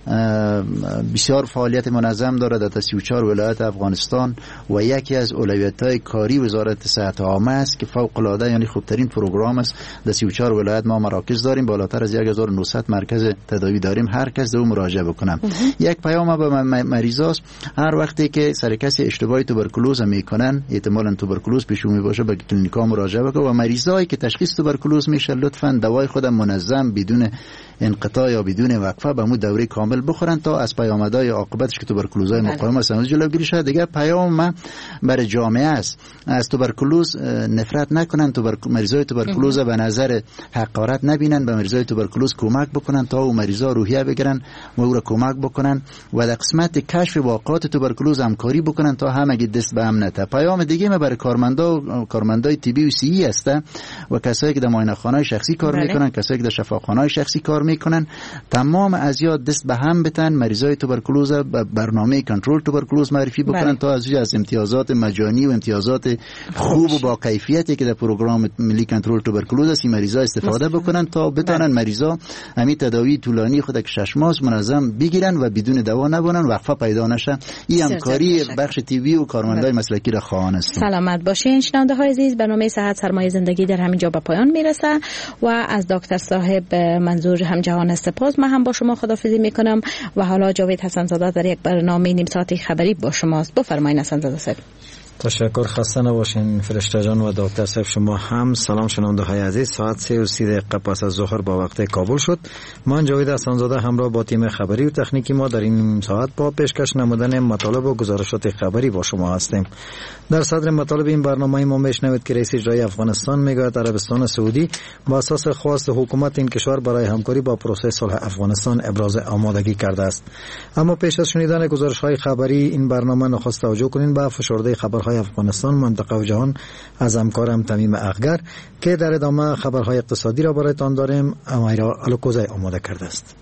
S1: بسیار فعالیت منظم دارد در سی و چهار ولایت افغانستان و یکی از اولویت‌های کاری وزارت صحت عامه است که فوق العاده یعنی خوبترین پروگرام است. در سی و چهار ولایت ما مراکز داریم، بالاتر از هزار و نهصد مرکز تداوی داریم، هر کس در اون مراجعه بکنم. یک پیام به مریضاست، هر وقتی که سر کسی اشتباه توبرکولوز میکنن، احتمالاً توبرکولوز پیش می باشه، به کلینیکا مراجعه بکنه و مریضایی که تشخیص توبرکولوز میشه لطفاً دوای خود منظم بدون انقطاع یا بدون وقفه به مو دوره کامل بخورن تا از پیامدهای عاقبتش که توبرکولوزهای مقاوم است جلوگیری شود. دیگه پیام من برای جامعه است، از توبرکولوز نفرت نکنن، توبرکولوز مریضای توبرکولوز به نظر حقارت نبینن، به مریضای توبرکولوز کمک بکنن تا او مریضا روحیه بگیرن و او را کمک بکنن و در قسمت کشف واقعات توبرکولوز همکاری بکنن تا همگی دست به هم نته. پیام دیگه من برای کارمندا و کارمندای طبی و صحی است و کسایی که در معاینه‌خانه‌های شخصی کار بله. میکنن، کسایی که در شفاخانه‌های شخصی کار میکنن، تمام از یاد دست به هم بتن مریضای توبرکولوز به برنامه کنترل توبرکولوز معرفی بکنن بله. تا از از امتیازات مجانی و امتیازات خوب و با کیفیتی که در پروگرام ملی کنترل توبرکولوز است مریضا استفاده بکنن تا بتونن مریضا همین تداوی طولانی خود که شش ماه منظم بگیرن و بدون دوا نبونن، وقفه پیدا نشه. این همکاری بخش تیوی و کارمندای مسلکی را خواهان است.
S2: سلامت باشین شنونده های عزیز، برنامه صحت سرمایه زندگی در همین جا به پایان میرسه و از دکتر صاحب منظور هم جهان سپاس. من هم با شما خداحافظی میکنم و حالا جاوید حسن زاده در یک برنامه نیم ساعتی خبری با شماست. بفرمایید حسن زاده صاحب.
S13: تشکر، خسته نباشین فرشته جان و دکتر صاحب. شما هم سلام شنونده های عزیز. ساعت سه و سی دقیقه پس از ظهر با وقت کابل شد. من جاوید حسن زاده همراه با تیم خبری و تکنیکی ما در این ساعت با پیشکش نمودن مطالب و گزارشات خبری با شما هستیم. در صدر مطالب این برنامه ما میشنوید که رئیس اجرایی افغانستان میگوید عربستان سعودی با اساس خواست حکومت این کشور برای همکاری با پروسه صلح افغانستان ابراز آمادگی کرده است. اما پیش از شنیدن گزارش‌های خبری این برنامه نخست توجه کنین به فشرده خبرهای افغانستان، منطقه و جهان از همکارم تمیم اخگر که در ادامه خبرهای اقتصادی را برایتان داریم. امیرا الکوزی آماده کرده است.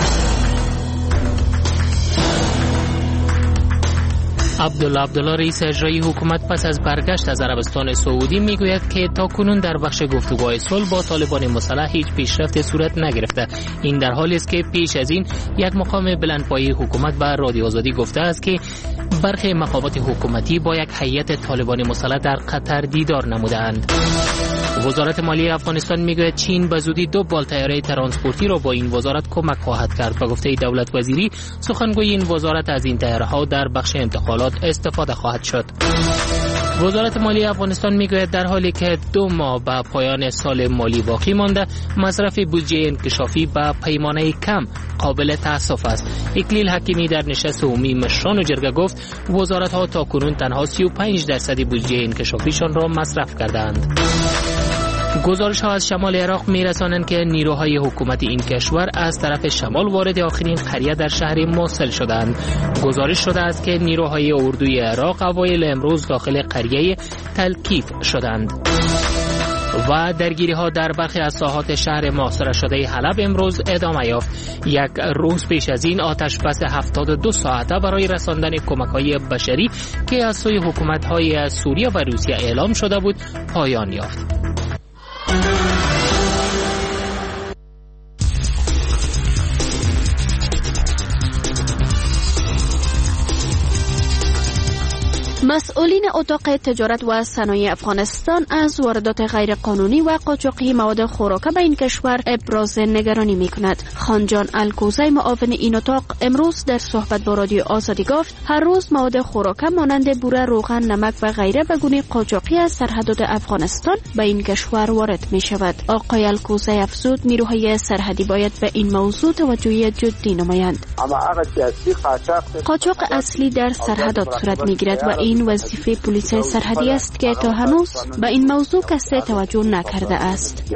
S3: عبدالله عبدالله رئیس اجرایی حکومت پس از برگشت از عربستان سعودی میگوید که تاکنون در بخش گفتگوهای صلح با طالبان مسلح هیچ پیشرفت صورت نگرفته. این در حالی است که پیش از این یک مقام بلندپایه حکومت به رادیو آزادی گفته است که برخی مقامات حکومتی با یک هیئت طالبان مسلح در قطر دیدار نمودند. وزارت مالیه افغانستان میگوید چین به زودی دو بال طیاره ترانسپورتی را با این وزارت کمک خواهد کرد. به گفته دولت وزیری، سخنگوی این وزارت از این طیاره ها در بخش انتقالات استفاده خواهد شد. وزارت مالیه افغانستان میگوید در حالی که دو ماه به پایان سال مالی باقی مانده، مصرف بودجه انکشافی به پیمانه کم قابل تأسف است. اکلیل حکیمی در نشست عمومی مشران جرگه گفت وزارت ها تاکنون تنها سی و پنج درصد بودجه انکشافیشان را مصرف کردند. گزارش ها از شمال عراق میرسانند که نیروهای حکومت این کشور از طرف شمال وارد آخرین قریه در شهر موصل شدند. گزارش شده است که نیروهای اردوی عراق اوایل امروز داخل قریه تلکیف شدند. و درگیری ها در برخی از ساحات شهر محاصره شده حلب امروز ادامه یافت. یک روز پیش از این آتش بس هفتاد و دو ساعته برای رساندن کمک های بشری که از سوی حکومت های سوریه و روسیه اعلام شده بود پایان یافت.
S14: مسئولین اتاق تجارت و صنایع افغانستان از واردات غیرقانونی و قاچاقی مواد خوراک به این کشور ابراز نگرانی می‌کند. خانجان الکوزی معاون این اتاق امروز در صحبت با رادیو آزادی گفت هر روز مواد خوراک مانند بوره، روغن، نمک و غیره به گونه قاچاقی از سرحدات افغانستان به این کشور وارد می‌شود. آقای الکوزی افزود نیروهای سرحدی باید به این موضوع توجه جدی نمایند. قاچاق اصلی در سرحدات صورت می‌گیرد و این مهمترین وظیفه پلیس سرحدی است که تا هنوز به این موضوع کسی توجه نکرده است.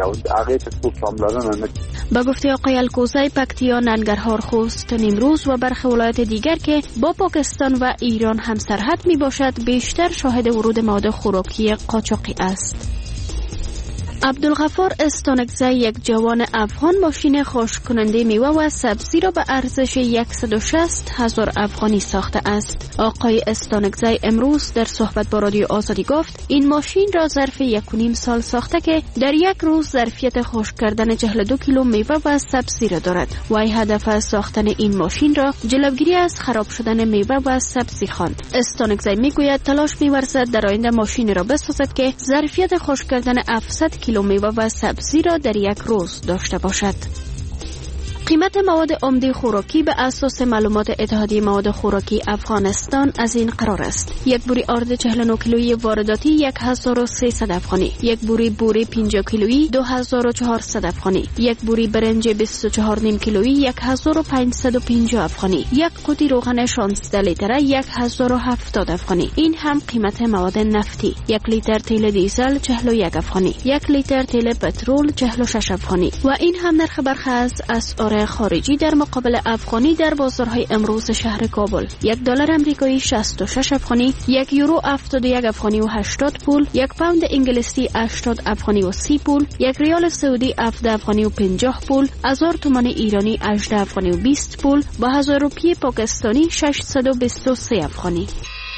S14: با گفته آقای الکوزی، پکتیا، ننگرهار، خوست، نیمروز و برخی ولایات دیگر که با پاکستان و ایران هم سرحد می باشد بیشتر شاهد ورود مواد خوراکی قاچاقی است. عبدالغفار استانکزی، یک جوان افغان، ماشین خشک کننده میوه و سبزی را به ارزش صد و شصت هزار افغانی ساخته است. آقای استانکزی امروز در صحبت با رادیو آزادی گفت این ماشین را ظرف یک و نیم سال ساخته که در یک روز ظرفیت خشک کردن چهل و دو کیلو میوه و سبزی را دارد. وی هدف از ساختن این ماشین را جلوگیری از خراب شدن میوه و سبزی خواند. استانکزی میگوید تلاش می‌ورزد در آینده ماشین را بسازد که ظرفیت خشک کردن هفتصد کیلو میوه و سبزی را در یک روز داشته باشد. قیمت مواد عمده خوراکی به اساس معلومات اتحادیه مواد خوراکی افغانستان از این قرار است: یک بوری آرد چهل و نه کیلویی وارداتی یک هزار و سیصد افغانی، یک بوری بوری پنجاه کیلویی دو هزار و چهارصد افغانی، یک بوری برنج بیست و چهار و نیم کیلویی یک هزار و پانصد و پنجاه افغانی، یک قوطی روغن شانزده لیتره یک هزار و هفتاد افغانی. این هم قیمت مواد نفتی: یک لیتر تیل دیزل چهل و یک افغانی، یک لیتر تیل پترول چهل و شش افغانی. و این هم نرخ برخی از اسعار خارجی در مقابل افغانی در بازارهای امروز شهر کابل: یک دلار امریکایی شصت و شش افغانی، یک یورو هفتاد و یک افغانی و هشتاد پول، یک پوند انگلیسی هشتاد افغانی و سی پول، یک ریال سعودی هفده افغانی و پنجاه پول، هزار تومان ایرانی هجده افغانی و بیست پول، با هزار روپیه پاکستانی ششصد و بیست و سه افغانی.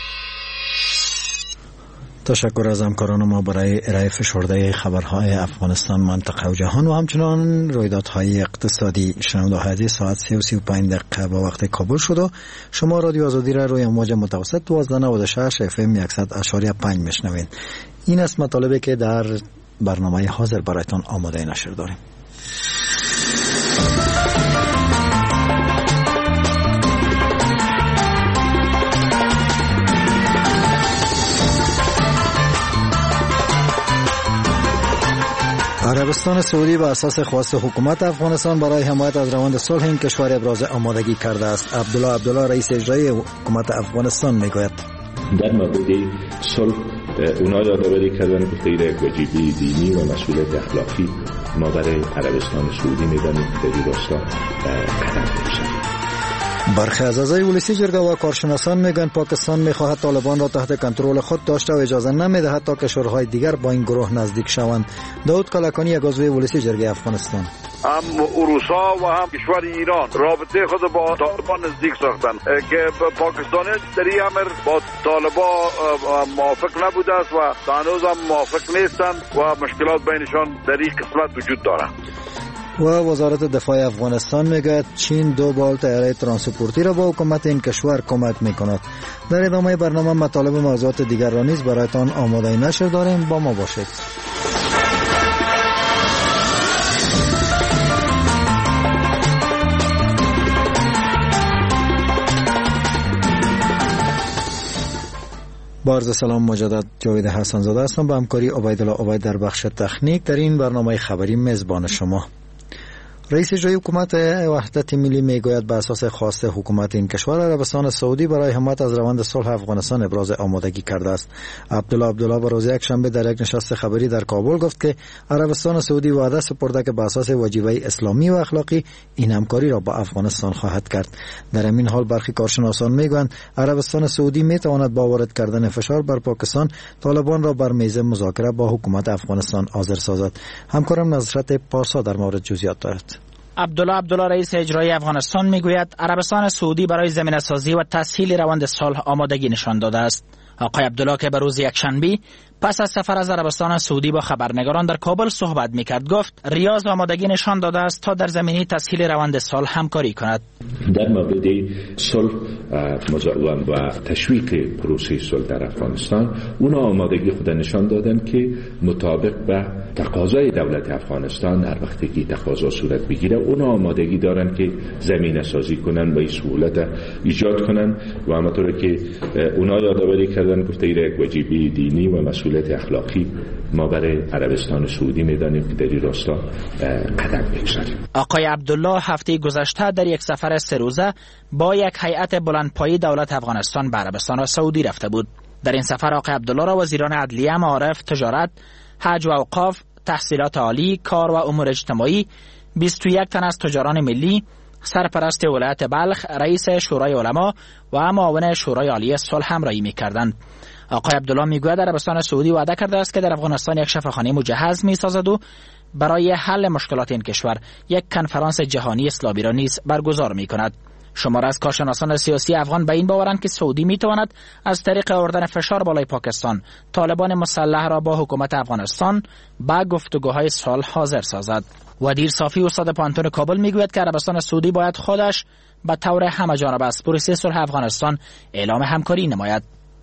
S13: تشکر از همکاران ما برای ارائه فشرده خبرهای افغانستان، منطقه و جهان و همچنان رویدادهای اقتصادی. شنونده عزیز، ساعت سه و سی و پنج دقیقه با وقت کابل شد و شما رادیو آزادی را روی امواج متوسط دوازده نود و شش اف ام صد و پنج میشنوید. این است مطالبی که در برنامه حاضر برایتان آماده نشر داریم. عربستان سعودی به اساس خواست حکومت افغانستان برای حمایت از روند صلح این کشور ابراز آمادگی کرده است. عبدالله عبدالله، رئیس اجرایی حکومت افغانستان، میگوید
S4: در مورد صلح اونا یادآوری کردن که غیر یک واجبی دینی و مسئولیت اخلاقی ما برای عربستان سعودی میدانیم که در این راستا قدم بگذاریم.
S13: برخی از اعضای ولسی جرگه و کارشناسان میگن پاکستان میخواهد طالبان را تحت کنترل خود داشته و اجازه نمیدهد تا کشورهای دیگر با این گروه نزدیک شوند. داود کلکانی، یک عضو ولسی جرگه افغانستان:
S5: هم اروسا و هم کشور ایران رابطه خود با طالبان نزدیک ساختن که پاکستانی در این امر با طالبان موافق نبوده است و هنوز هم موافق نیستند و مشکلات بینشان در این قسمت وجود دارد.
S13: و وزارت دفاع افغانستان میگه چین دو بال طیاره ترانسپورتی را با حکومت این کشور کمک میکند. در ادامه برنامه مطالب موضوعات دیگر را نیز برایتان آماده نشر داریم، با ما باشید. با عرض سلام مجدد، جاوید حسن زاده هستم با همکاری عبیدالله عبید در بخش تکنیک. در این برنامه خبری میزبان شما. رئیس اجرایی حکومت وحدت ملی میگوید به اساس خواست حکومت این کشور عربستان سعودی برای حمایت از روند صلح افغانستان ابراز آمادگی کرده است. عبدالله عبدالله به روز یک شنبه در یک نشست خبری در کابل گفت که عربستان سعودی وعده سپرده که به اساس وجیبه اسلامی و اخلاقی این همکاری را با افغانستان خواهد کرد. در همین حال برخی کارشناسان میگویند عربستان سعودی میتواند با وارد کردن فشار بر پاکستان طالبان را بر میز مذاکره با حکومت افغانستان حاضر سازد. همکارم نصرت پارسا در مورد جزئیات دارد.
S15: عبدالله عبدالله، رئیس اجرایی افغانستان، میگوید عربستان سعودی برای زمینه‌سازی و تسهیل روند صلح آمادگی نشان داده است. آقای عبدالله که به روز یکشنبه پس از سفر از عربستان سعودی با خبرنگاران در کابل صحبت میکرد گفت ریاض آمادگی نشان داده است تا در زمینه تسهیل روند صلح همکاری کند.
S4: در مورد صلح و تشویق پروسه صلح در افغانستان اونا آمادگی خود نشان دادن که مطابق به تقاضای دولت افغانستان هر وقتی که تقاضا صورت بگیره اونا آمادگی دارن که زمینه سازی کنن و این سهولت ایجاد کنن و همونطور که اونا یادآوری کردن گفته یک واجبی دینی و مسئولیت اخلاقی ما برای عربستان سعودی میدانیم که در این راستا قدم بگذاریم.
S15: آقای عبدالله هفته گذشته در یک سفر سه روزه با یک هیئت بلندپایه دولت افغانستان به عربستان سعودی رفته بود. در این سفر آقای عبدالله را وزیران عدلیه، معارف، تجارت، حج و اوقاف، تحصیلات عالی، کار و امور اجتماعی، بیست و یک تن از تجاران ملی، سرپرست ولایت بلخ، رئیس شورای علما و معاون شورای عالی صلح همراهی می‌کردند. آقای عبدالله میگوید عربستان سعودی وعده کرده است که در افغانستان یک شفاخانه مجهز می‌سازد و برای حل مشکلات این کشور یک کنفرانس جهانی اسلامی را نیز برگزار می‌کند. شمار از کارشناسان سیاسی افغان به این باورند که سعودی می‌تواند از طریق آوردن فشار بالای پاکستان طالبان مسلح را با حکومت افغانستان با گفتگوهای صلح حاضر سازد. ودیر صافی استاد پانتون کابل میگوید که عربستان سعودی باید خودش به طور همه‌جانبه از پروسه صلح افغانستان اعلام همکاری نماید.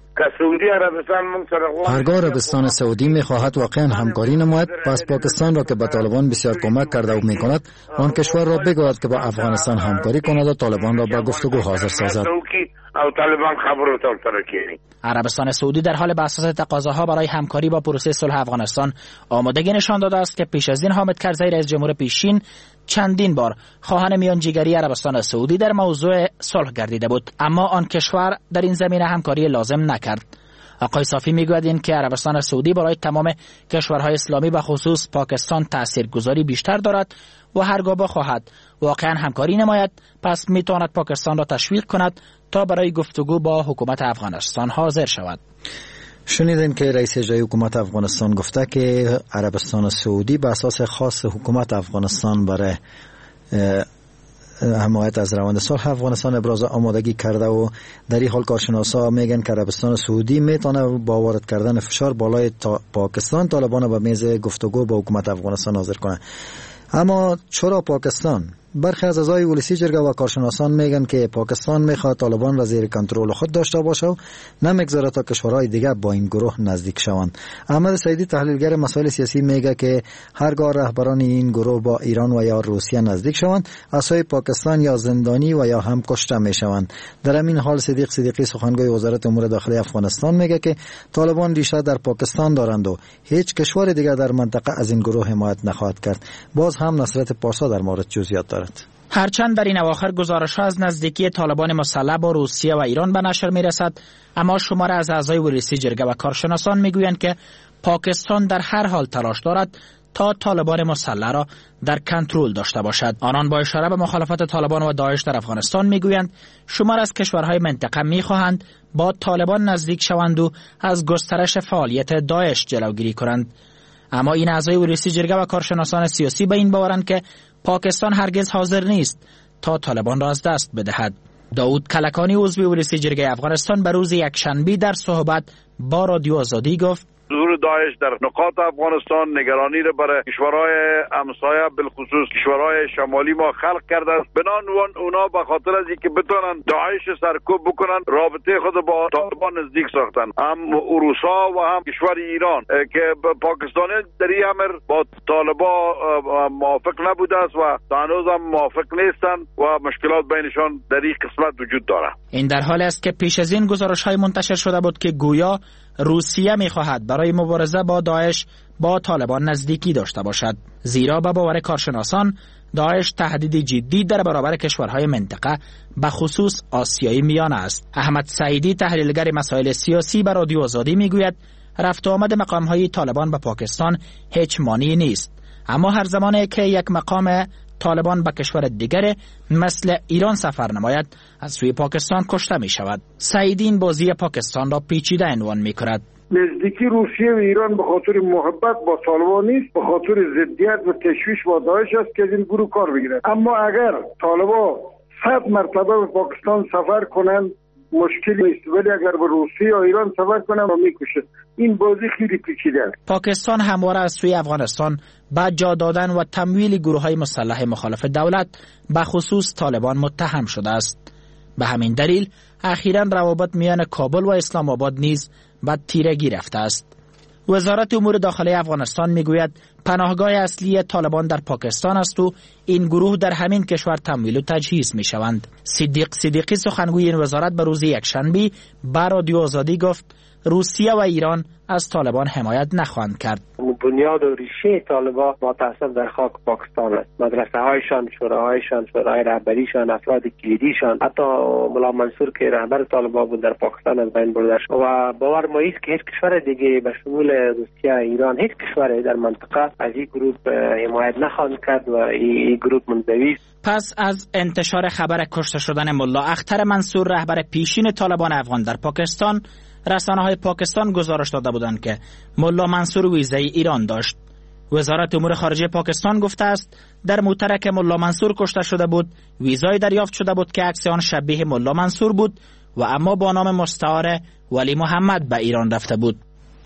S16: هرگاه عربستان سعودی می‌خواهد واقعا همکاری نماید، پس پاکستان را که به طالبان بسیار کمک کرده و می‌کند، آن کشور را بگوید که با افغانستان همکاری کند و طالبان را به گفتگو حاضر سازد.
S15: عربستان سعودی در حال بر اساس تقاضاها برای همکاری با پروسه صلح افغانستان آمادگی نشان داده است که پیش از این حامد کرزی رئیس جمهور پیشین چندین بار خواهان میانجیگری عربستان سعودی در موضوع صلح گردیده بود، اما آن کشور در این زمینه همکاری لازم نکرد. آقای صافی میگوید این که عربستان سعودی برای تمام کشورهای اسلامی و خصوص پاکستان تاثیرگذاری بیشتر دارد و هرگاه بخواهد واقعا همکاری نماید، پس میتواند پاکستان را تشویق کند تا برای گفتگو با حکومت افغانستان حاضر شود.
S13: شنیدین که رئیس اجرایی حکومت افغانستان گفته که عربستان سعودی به اساس خاص حکومت افغانستان برای حمایت از روند صلح افغانستان ابراز آمادگی کرده و در این حال کارشناسا میگن که عربستان سعودی میتونه با وارد کردن فشار بالای تا پاکستان طالبان به میز گفتگو با حکومت افغانستان حاضر کنه. اما چرا پاکستان؟ برخی از اعضای ولسی جرگه و کارشناسان میگن که پاکستان میخواد طالبان را زیر کنترل خود داشته باشه و نمیگذاره تا کشورهای دیگه با این گروه نزدیک شوند. احمد سعیدی تحلیلگر مسائل سیاسی میگه که هرگاه رهبران این گروه با ایران و یا روسیه نزدیک شوند، اسای پاکستان یا زندانی و یا هم کشته میشوند. در همین حال صدیق صدیقی سخنگوی وزارت امور داخلی افغانستان میگه که طالبان ریشه در پاکستان دارند و هیچ کشور دیگر در منطقه از این گروه حمایت نخواهد کرد. باز هم نصرت پارسا در مورد جزئیات دارد.
S15: هرچند در این اواخر گزارش‌ها از نزدیکی طالبان مسلح با روسیه و ایران به نشر می‌رسد، اما شمار از اعضای ولسی جرگه و کارشناسان می‌گویند که پاکستان در هر حال تلاش دارد تا طالبان مسلح را در کنترل داشته باشد. آنان با اشاره به مخالفت طالبان و داعش در افغانستان می‌گویند شمار از کشورهای منطقه می‌خواهند با طالبان نزدیک شوند و از گسترش فعالیت داعش جلوگیری کنند. اما این اعضای ولسی جرگه و کارشناسان سیاسی به این باورند که پاکستان هرگز حاضر نیست تا طالبان را از دست بدهد. داود کلکانی عضو ولسی جرگه افغانستان به روز یکشنبه در صحبت با رادیو آزادی گفت
S17: ظهور داعش در نقاط افغانستان نگرانی را برای کشورهای همسایه بالخصوص کشورهای شمالی ما خلق کرده است. بنان اونا به خاطر از اینکه بتونن داعش سرکوب بکنن رابطه خود با طالبان نزدیک ساختن. هم روسا و هم کشور ایران که پاکستانی در این امر با طالبا موافق نبوده است و هنوز هم موافق نیستند و مشکلات بینشان در این قسمت وجود داره.
S15: این در حالی است که پیش از این گزارش‌های منتشر شده بود که گویا روسیه می‌خواهد برای مبارزه با داعش با طالبان نزدیکی داشته باشد، زیرا به باور کارشناسان داعش تهدیدی جدی در برابر کشورهای منطقه به خصوص آسیای میانه است. احمد سعیدی تحلیلگر مسائل سیاسی به رادیو آزادی میگوید رفت و آمد مقام‌های طالبان به پاکستان هیچ مانعی نیست، اما هر زمانی که یک مقام طالبان به کشور دیگر مثل ایران سفر نماید از سوی پاکستان کشته می شود. سعیدی این بازی پاکستان را پیچیده عنوان می کند.
S18: نزدیکی روسیه و ایران به خاطر محبت با طالبان نیست، به خاطر ضدیت و تشویش با داعش است که از این گروه کار بگیرد. اما اگر طالبان صد مرتبه به پاکستان سفر کنند مشکل نیست، ولی اگر به روسیه یا ایران سفر کنند میکشه. این بازی خیلی پیچیده است.
S15: پاکستان همواره از سوی افغانستان با جا دادن و تمویل گروه‌های مسلح مخالف دولت به خصوص طالبان متهم شده است. به همین دلیل اخیراً روابط میان کابل و اسلام آباد نیز به تیرگی رفته است. وزارت امور داخلی افغانستان میگوید پناهگاه اصلی طالبان در پاکستان است و این گروه در همین کشور تمویل و تجهیز میشوند. صدیق صدیقی سخنگوی این وزارت به روز یکشنبه به رادیو آزادی گفت روسیه و ایران از طالبان حمایت نخواهند کرد.
S19: بنیاد و ریشه طالبان متاسف در خاک پاکستان است. مدرسه هایشان، شوراهایشان، شورای رهبریشان، افراد کلیدیشان، حتی ملا منصور که رهبر طالبان بود در پاکستان از بین برده شد. و باور ما است که هیچ کشور دیگه به شمول روسیه، ایران، هیچ کشور در منطقه از این گروه حمایت نخواهند کرد و این گروه منزوی است.
S15: پس از انتشار خبر کشته شدن ملا اختر منصور رهبر پیشین طالبان افغان در پاکستان، رسانه‌های پاکستان گزارش داده بودند که ملا منصور ویزای ایران داشت. وزارت امور خارجه پاکستان گفته است در موتر که ملا منصور کشته شده بود ویزای دریافت شده بود که عکس آن شبیه ملا منصور بود و اما با نام مستعار ولی محمد به ایران رفته بود.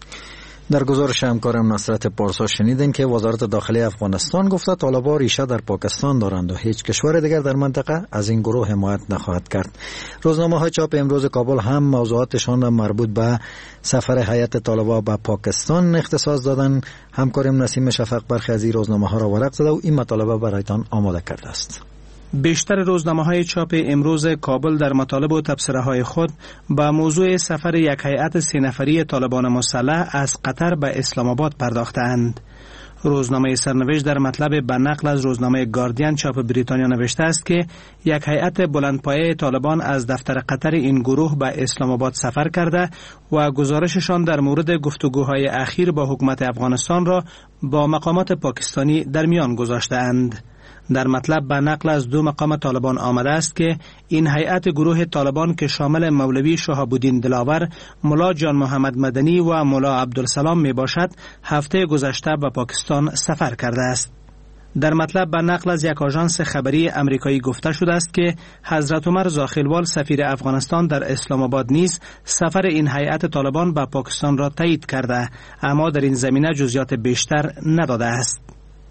S13: در گزارش همکارم نصرت پارسا شنیدیم که وزارت داخلی افغانستان گفته طالبان ریشه در پاکستان دارند و هیچ کشور دیگر در منطقه از این گروه حمایت نخواهد کرد. روزنامه های چاپ امروز کابل هم موضوعاتشان را مربوط به سفر هیئت طالبان به پاکستان اختصاص دادند. همکارم نسیم شفق برخی از این روزنامه ها را ورق زده و این مطالب برایتان آماده کرده است.
S20: بیشتر روزنامه‌های چاپ امروز کابل در مطالب و تبصره‌های خود با موضوع سفر یک هیئت سه نفری طالبان مسلح از قطر به اسلام آباد پرداخته‌اند. روزنامه سرنوشت در مطلب به نقل از روزنامه گاردین چاپ بریتانیا نوشته است که یک هیئت بلندپایه طالبان از دفتر قطر این گروه به اسلام آباد سفر کرده و گزارششان در مورد گفتگوهای اخیر با حکومت افغانستان را با مقامات پاکستانی در میان گذاشته‌اند. در مطلب به نقل از دو مقام طالبان آمده است که این هیئت گروه طالبان که شامل مولوی شهاب الدین دلاور، ملا جان محمد مدنی و ملا عبدالسلام می باشد، هفته گذشته به پاکستان سفر کرده است. در مطلب به نقل از یک آژانس خبری امریکایی گفته شده است که حضرت عمر زاخیلوال سفیر افغانستان در اسلام آباد نیز سفر این هیئت طالبان به پاکستان را تایید کرده، اما در این زمینه جزئیات بیشتر نداده است.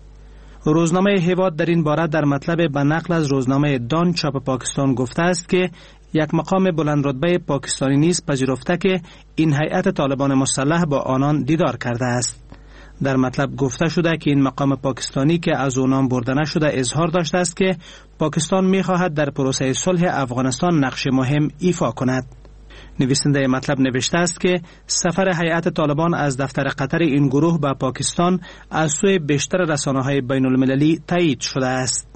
S20: روزنامه هیواد در این باره در مطلب به نقل از روزنامه دان چاپ پاکستان گفته است که یک مقام بلند رتبه پاکستانی نیز پذیرفته که این هیئت طالبان مسلح با آنان دیدار کرده است. در مطلب گفته شده که این مقام پاکستانی که از او نام برده نشده اظهار داشته است که پاکستان می‌خواهد در پروسه صلح افغانستان نقش مهم ایفا کند. نویسنده مطلب نوشته است که سفر هیئت طالبان از دفتر قطر این گروه به پاکستان از سوی بیشتر رسانه‌های بین المللی تایید شده است.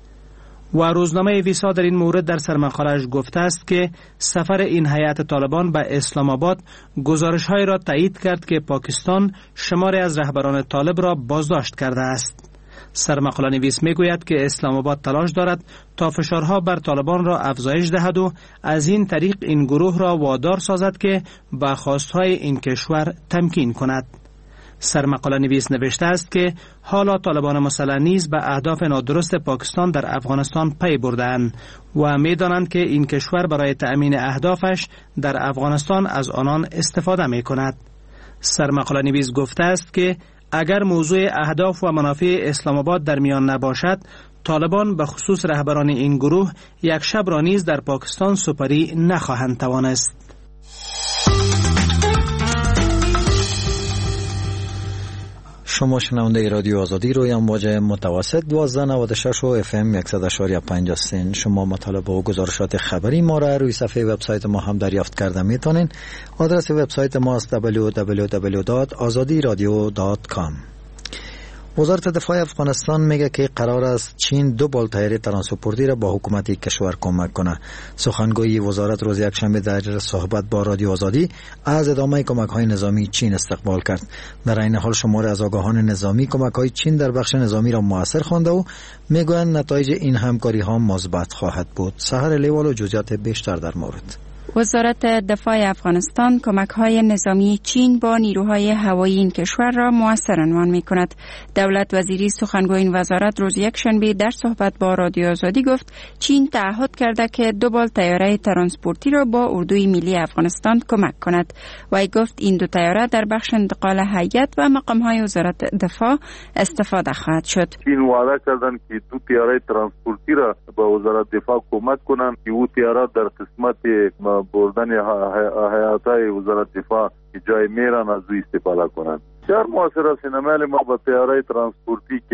S20: و روزنامه ویسا در این مورد در سرمقاله‌اش گفته است که سفر این هیئت طالبان به اسلام آباد گزارش‌های را تایید کرد که پاکستان شماری از رهبران طالب را بازداشت کرده است. سرمقاله نویس می گوید که اسلام آباد تلاش دارد تا فشارها بر طالبان را افزایش دهد و از این طریق این گروه را وادار سازد که به خواستهای این کشور تمکین کند. سرمقاله نویس نوشته است که حالا طالبان مسلح نیز به اهداف نادرست پاکستان در افغانستان پی برده‌اند و می دانند که این کشور برای تأمین اهدافش در افغانستان از آنان استفاده می کند. سرمقاله نویس گفته است که اگر موضوع اهداف و منافع اسلام آباد در میان نباشد، طالبان به خصوص رهبران این گروه یک شب را نیز در پاکستان سپری نخواهند توانست.
S13: شما شنونده رادیو آزادی روی امواج متوسط دوازده نود و شش و اف ام صد و پنج سین. شما مطالب و گزارشات خبری ما را روی صفحه وبسایت ما هم دریافت کرده میتونین. آدرس وبسایت ما است دبلیو دبلیو دبلیو دات آزادی رادیو دات کام. وزارت دفاع افغانستان میگه که قرار است چین دو بال طیاره ترانسپورتی را با حکومت کشور کمک کنه. سخنگوی وزارت روز یکشنبه در صحبت با رادیو آزادی از ادامه کمک های نظامی چین استقبال کرد. در این حال شمار از آگاهان نظامی کمک های چین در بخش نظامی را موثر خوانده و میگویند نتایج این همکاری ها مثبت خواهد بود. سحر لیوال و جزئیات بیشتر در مورد.
S21: وزارت دفاع افغانستان کمک‌های نظامی چین با نیروهای هوایی این کشور را مؤثر عنوان می‌کند. دولت وزیری سخنگوی این وزارت روز یکشنبه در صحبت با رادیو آزادی گفت چین تعهد کرده که دو بال طیاره ترانسپورتی را با اردوی ملی افغانستان کمک کند. وی گفت این دو طیاره در بخش انتقال هیئت و مقام‌های وزارت دفاع استفاده خواهد شد.
S5: چین وعده کردند که دو طیاره ترانسپورتی را با وزارت دفاع کمک کنند که او طیاره در قسمت بردن حیاتای وزارت دفاع که جای میرن از او استفاده کنند. بسیار موثر است. نمال ما با طیاره ترانسپورتی که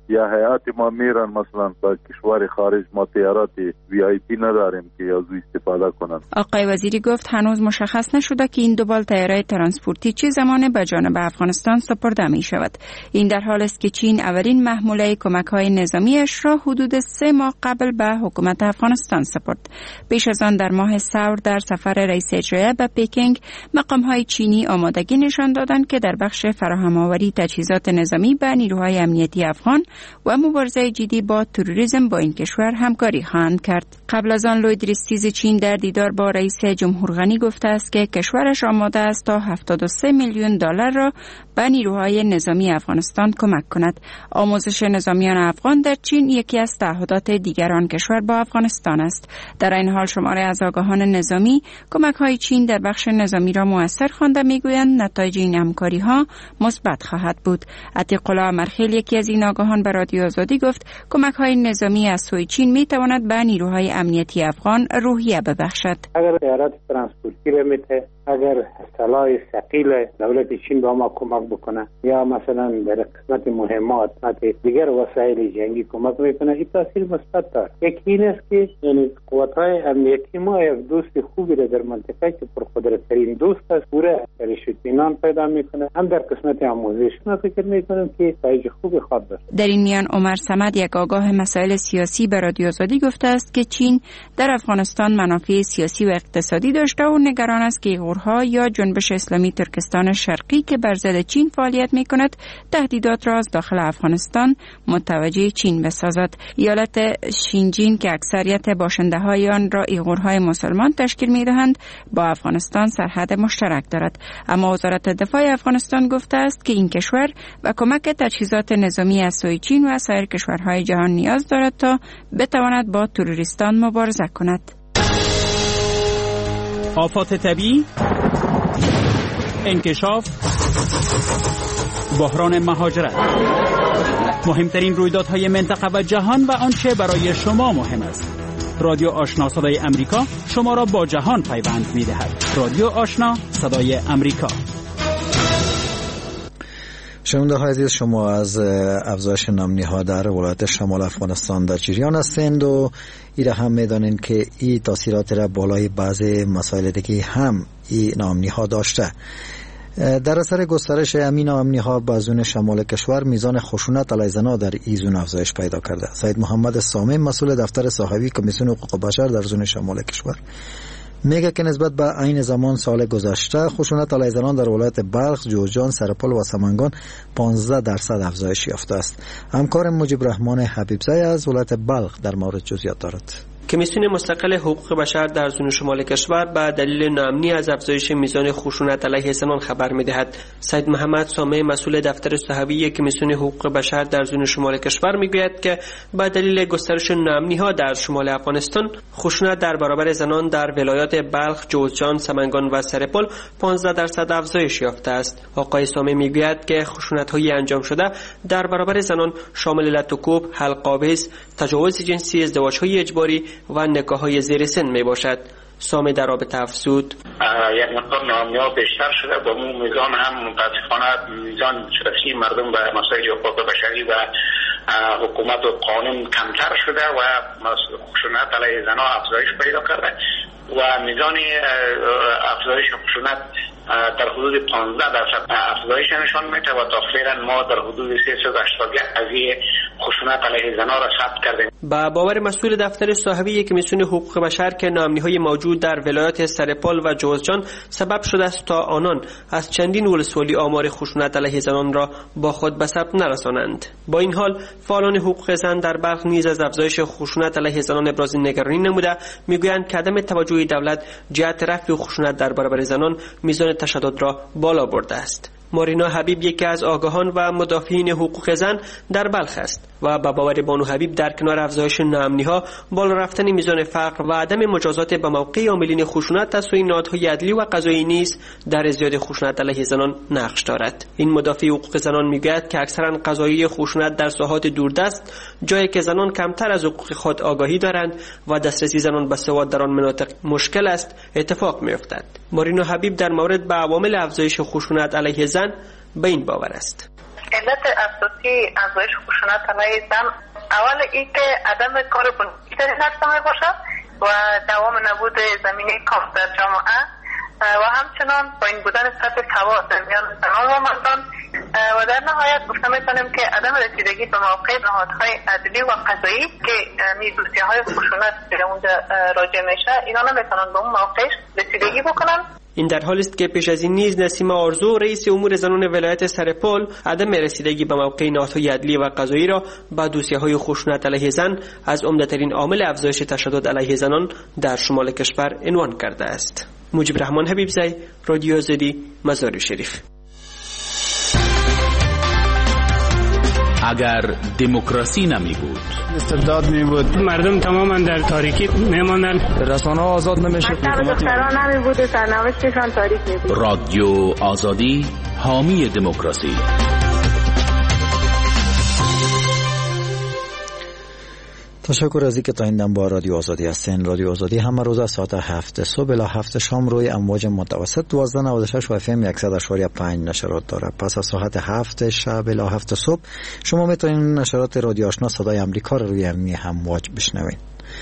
S5: یا هیئت ما میرن مثلا به کشور خارج، ما طیارات وی آی پی نداریم که از او استفاده کنن.
S21: آقای وزیری گفت هنوز مشخص نشده که این دو بال طیاره ترانسپورتی چه زمان به جانب افغانستان سپرده می شود. این در حال است که چین اولین محموله کمک های نظامیش را حدود سه ماه قبل به حکومت افغانستان سپرد. پیش از آن در ماه سور در سفر رئیس اجرایی به پکینگ، مقام های چینی آمادگی نشان دادند که در بخش فراهم آوری تجهیزات نظامی به نیروهای امنیتی افغان و مبارزه جدی با تروریسم با این کشور همکاری خواهند کرد. قبل از آن لوید ریستیز چین در دیدار با رئیس جمهور غنی گفته است که کشورش آماده است تا هفتاد و سه میلیون دلار را به نیروهای نظامی افغانستان کمک کند. آموزش نظامیان افغان در چین یکی از تعهدات دیگر آن کشور با افغانستان است. در این حال شماری از آگاهان نظامی کمک های چین در بخش نظامی را مؤثر خوانده میگویند نتایج این همکاری ها مثبت خواهد بود. عتیق الله امرخیل یکی از این آگاهان به رادیو آزادی گفت کمک های نظامی از سوی چین می تواند به نیروهای امنیتی افغان روحیه ببخشد.
S8: اگر طیارات ترانسپورتی را میته، اگر سلاح ثقیل دولت چین با ما کمک بکنه یا مثلا در قسمت مهمات دیگر وسایل جنگی کمک میکنه، این تاثیر مثبت داره. یکی این است که یعنی قوت‌های امنیتی ما یک دوست خوبی را در منطقه که پرقدرت‌ترین دوست است پوره درش اطمینان پیدا میکنه. هم در قسمت آموزش ما فکر میکنم که نتایج خوبی خواهد داشت.
S21: در این میان عمر صمد یک آگاه مسائل سیاسی به رادیو آزادی گفته است که چین در افغانستان منافع سیاسی و اقتصادی داشته و نگران است که غورها یا جنبش اسلامی ترکستان شرقی که بر ضد چین فعالیت میکند تهدیدات را از داخل افغانستان متوجه چین بسازد. ایالت شینجین که اکثریت باشنده های آن را ایغورهای مسلمان تشکیل میدهند با افغانستان سرحد مشترک دارد، اما وزارت دفاع افغانستان گفته است که این کشور و کمک تجهیزات نظامی از سوی چین و سایر کشورهای جهان نیاز دارد تا بتواند با تروریستان مبارزه کند.
S22: آفات طبیعی، انکشاف، بحران مهاجرت، مهمترین رویدادهای منطقه و جهان و آنچه برای شما مهم است. رادیو آشنا صدای امریکا شما را با جهان پیوند می‌دهد. رادیو آشنا صدای امریکا.
S13: شنونده های عزیز، شما از افزایش نامنی‌ها در ولایت شمال افغانستان در جریان هستند و این هم میدانید که این تاثیرات را بالای بعضی مسائل دیگه هم این نامنی‌ها داشته. در اثر گسترش امین نامنی‌ها به زون شمال کشور میزان خشونت علیه زنان در این زون افزایش پیدا کرده. سید محمد سامم مسئول دفتر صحوی کمیسیون حقوق بشر در زون شمال کشور میگه که نسبت به عین زمان سال گذشته خشونت علیه زنان در ولایت بلخ، جوزجان، سرپل و سمنگان پانزده درصد افزایش یافته است. همکار مجیب رحمان حبیبزی از ولایت بلخ در مورد جزئیات دارد.
S23: کمیسیون مستقل حقوق بشر در زون شمال کشور به دلیل ناامنی از افزایش میزان خشونت علیه زنان خبر می‌دهد. سید محمد سامه مسئول دفتر صحوی کمیسیون حقوق بشر در زون شمال کشور میگوید که به دلیل گسترش ناامنی‌ها در شمال افغانستان خشونت در برابر زنان در ولایات بلخ، جوزجان، سمنگان و سرپل پانزده درصد افزایش یافته است. آقای سامه میگوید که خشونت‌های انجام شده در برابر زنان شامل لطوکوب، حلق‌آویز، تجاوز جنسی، ازدواج‌های اجباری و نکاح‌های زیر سن می باشد. سامه در رابطه افزود
S24: یک مقدار ناامنی‌ها بیشتر شده، با اون میزان هم متاسفانه میزان رسمی مردم به مسائل حقوق بشری و حکومت و قانون کمتر شده و خشونت علیه زنان افزایش پیدا کرده و میزان افزایش خشونت در حدود پانزده درصد افزایش نشان میده و تا فعلا ما در حدود سیصد و هشتاد و یک قضیه خشونت علیه زنان را ثبت کردیم.
S23: با باور مسئول دفتر صحوی کمیسیون حقوق بشر که ناامنی‌های موجود در ولایت سرپل و جوزجان سبب شده است تا آنان از چندین ولسوالی آمار خشونت علیه زنان را با خود به ثبت نرسانند. با این حال فعالان حقوق زن در بلخ نیز از افزایش خشونت علیه زنان ابراز نگرانی نموده، میگویند که عدم توجه دولت جهت رفع خشونت در برابر زنان میزان تشدد را بالا برده است. مارینا حبیب یکی از آگاهان و مدافعین حقوق زن در بلخ است و با باور بانو حبیب در کنار افزایش ناامنی‌ها، بالا رفتن میزان فقر و عدم مجازات به موقع عاملین خشونت از سوی نهادهای عدلی و قضایی نیز در ازدیاد خشونت علیه زنان نقش دارد. این مدافع حقوق زنان میگوید که اکثرا قضایی خشونت در ساحات دوردست، جایی که زنان کمتر از حقوق خود آگاهی دارند و دسترسی زنان به سواد در آن مناطق مشکل است، اتفاق می‌افتد. مارینا حبیب در مورد به عوامل افزایش خشونت علیه زن به این باور است.
S6: علت اساسی افزایش خشونت علیه زن اول ای که عدم کار بنیادی در این عرصه باشد و دوام نبود زمینه کار در جامعه و همچنان پایین بودن سطح سواد در میان زنان و مردان و در نهایت گفته میتونیم که عدم رسیدگی به موقع نهادهای عدلی و قضایی که دوسیه های خشونت در اونجا راجع میشه اینا نمیتونن به اون موقع رسیدگی بکنن.
S23: این در حالی است که پیش از این نیز نسیم آرزو رئیس امور زنان ولایت سرپل عدم رسیدگی به موقع نهادهای عدلی و قضایی را با دوسیه‌های خشونت علیه زن از عمده‌ترین عامل افزایش تشدد علیه زنان در شمال کشور عنوان کرده است. مجیب رحمان حبیبزی، رادیو آزادی، مزار شریف.
S7: اگر دموکراسی نمی بود،
S10: استبداد می بود، مردم تماما در تاریکی میماندند، رسانه ها آزاد نمیشه،
S12: دختران نمی بود، سرنوشتشان تاریک می بود.
S7: رادیو آزادی، حامی دموکراسی.
S13: تشکر از اینکه تا این دم با رادیو آزادی هستین. رادیو آزادی همه روز از ساعت هفت صبح الی هفت شام روی امواج متوسط دوازده نود و شش و اف ام صد و پنج نشرات داره. پس از ساعت هفت شب الی هفت صبح شما میتونید نشرات رادیو آشنا صدای امریکا رو روی همین امواج بشنوید.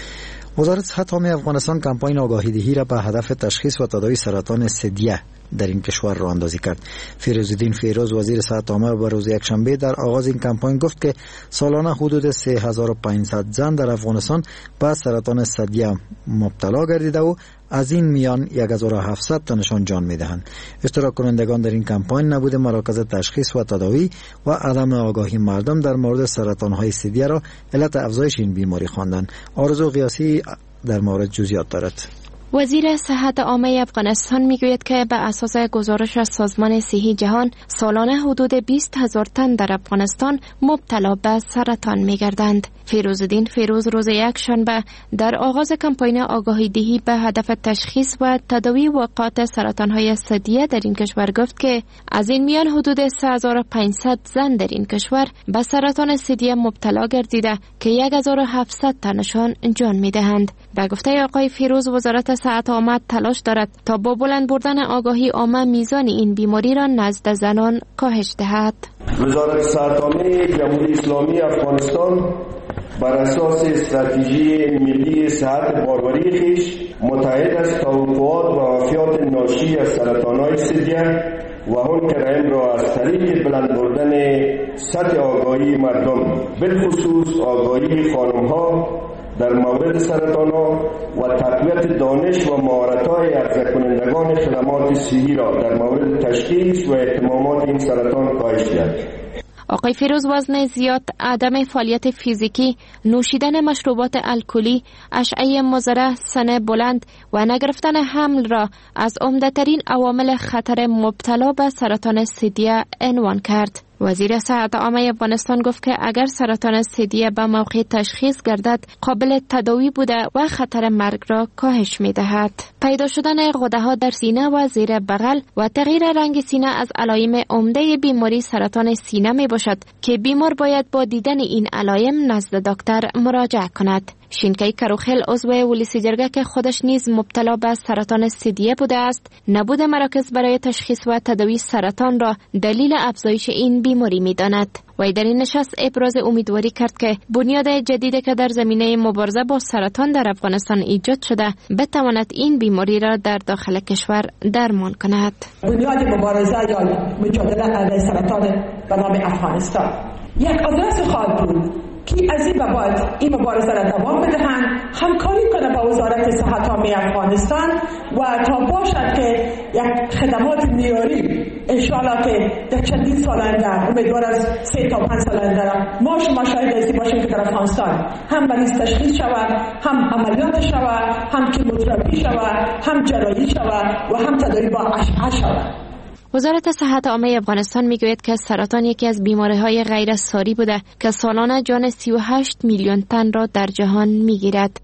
S13: وزارت صحت عامه افغانستان کمپاین آگاهی دهی را به هدف تشخیص و تداوی سرطان ثدیه در این کشور راه اندازی کرد. فیروزالدین فیروز وزیر صحت عامه به روز یکشنبه در آغاز این کمپاین گفت که سالانه حدود سه هزار و پانصد زن در افغانستان به سرطان ثدیه مبتلا گردیده و از این میان یک هزار و هفتصد تنشان جان میدهند. اشتراک کنندگان در این کمپاین نبود مراکز تشخیص و تداوی و عدم آگاهی مردم در مورد سرطان های ثدیه را علت افزایش این بیماری خواندند. آرزو قیاسی در مورد جزئیات دارد.
S14: وزیر صحت عامه افغانستان میگوید که به اساس گزارش از سازمان صحی جهان سالانه حدود بیست هزار تن در افغانستان مبتلا به سرطان میگردند. فیروزالدین فیروز روز یک شنبه در آغاز کمپاین آگاهی دهی به هدف تشخیص و تداوی وقایع سرطان های ثدیه در این کشور گفت که از این میان حدود سه هزار و پانصد زن در این کشور به سرطان ثدیه مبتلا گردیده که یک هزار و هفتصد تنشان جان میدهند. به گفته آقای فیروز وزارت صحت عامه تلاش دارد تا با بلند بردن آگاهی عامه میزان این بیماری را نزد زنان کاهش دهد.
S25: وزارت صحت عامه جمهوری اسلامی افغانستان بر اساس استراتژی ملی صحت باروری خویش متعهد است توقعات و عافیت ناشی از سرطان‌های ثدیه و آن کریم را از طریق بلند بردن سطح آگاهی مردم بالخصوص آگاهی خانم‌ها در مورد سرطان‌ها و تقویت دانش و مهارت‌های عرضه کنندگان خدمات صحی را در مورد تشخیص و اهتمامات این سرطان کاهش دهد.
S14: آقای فیروز وزن زیاد، عدم فعالیت فیزیکی، نوشیدن مشروبات الکلی، اشعه مضره، سن بلند و نگرفتن حمل را از عمده‌ترین عوامل خطر مبتلا به سرطان ثدیه عنوان کرد. وزیر صحت عامه افغانستان گفت که اگر سرطان ثدیه به موقع تشخیص گردد قابل تداوی بوده و خطر مرگ را کاهش می دهد. پیدا شدن غده ها در سینه و زیر بغل و تغییر رنگ سینه از علائم عمده بیماری سرطان سینه می باشد که بیمار باید با دیدن این علائم نزد دکتر مراجعه کند. شینکی کروخیل عضو ولسی جرگه که خودش نیز مبتلا به سرطان ثدیه بوده است، نبود مراکز برای تشخیص و تداوی سرطان را دلیل افزایش این بیماری می‌داند. و در این نشست ابراز امیدواری کرد که بنیاد جدیدی که در زمینه مبارزه با سرطان در افغانستان ایجاد شده بتواند این بیماری را در داخل کشور درمان کند.
S26: بنیاد مبارزه یا مجادله علیه سرطان به نام افغانستان یک آدرس خواهد بود که از این به بعد این مبارزه را دوام بدهند، همکاری کنه با وزارت صحت عامه افغانستان و تا باشد که یک خدمات معیاری انشاءالله که در چندین سال آینده امیدوار از سه تا پنج سال آینده ما شما شاهد ازی باشیم که در افغانستان هم مریض تشخیص شود، هم عملیات شود، هم کیموتراپی شود، هم جراحی شود و هم تداوی با اشعه شود.
S14: وزارت صحت عامه افغانستان میگوید که سرطان یکی از بیماری‌های غیر ساری بوده که سالانه جان سی و هشت میلیون تن را در جهان میگیرد.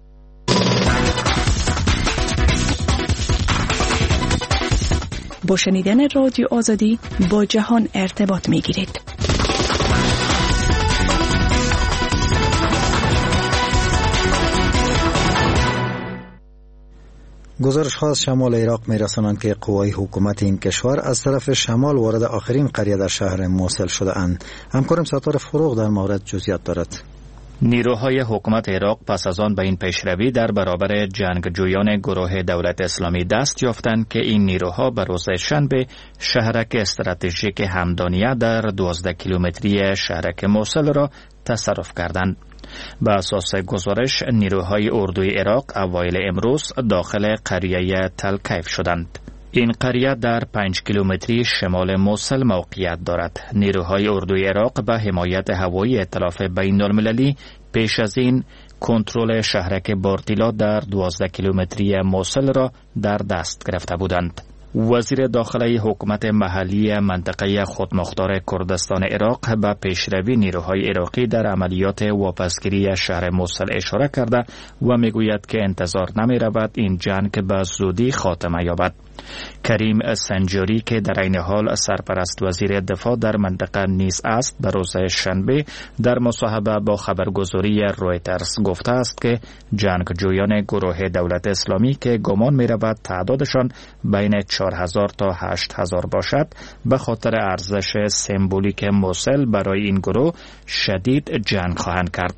S27: با شنیدن رادیو آزادی با جهان ارتباط میگیرید.
S13: گزارش ها از شمال عراق می رسانند که قوای حکومت این کشور از طرف شمال وارد آخرین قریه در شهر موصل شده اند. همکارم ستاره فروغ در مورد جزئیات دارد.
S1: نیروهای حکومت عراق پس از آن به این پیشروی در برابر جنگجویان گروه دولت اسلامی دست یافتند که این نیروها به روز شنبه شهرک استراتژیک همدانیه در دوازده کیلومتری شهرک موصل را تصرف کردند. به اساس گزارش نیروهای اردوی عراق اوایل امروز داخل قریه تلکیف شدند. این قریه در پنج کیلومتری شمال موصل موقعیت دارد. نیروهای اردوی عراق به حمایت هوایی ائتلاف بین المللی پیش از این کنترل شهرک بارتیلا در دوازده کیلومتری موصل را در دست گرفته بودند. وزیر داخله حکومت محلی منطقه خودمختار کردستان عراق به پیشروی نیروهای عراقی در عملیات واپسگیری شهر موصل اشاره کرده و میگوید که انتظار نمی رود این جنگ به زودی خاتمه یابد. کریم سنجاری که در این حال سرپرست وزیر دفاع در منطقه نیز است به روز شنبه در مصاحبه با خبرگزاری رویترز گفته است که جنگجویان گروه دولت اسلامی که گمان می رود تعدادشان بین چهار هزار تا هشت هزار باشد به خاطر ارزش سمبولیک موصل برای این گروه شدید جنگ خواهند کرد.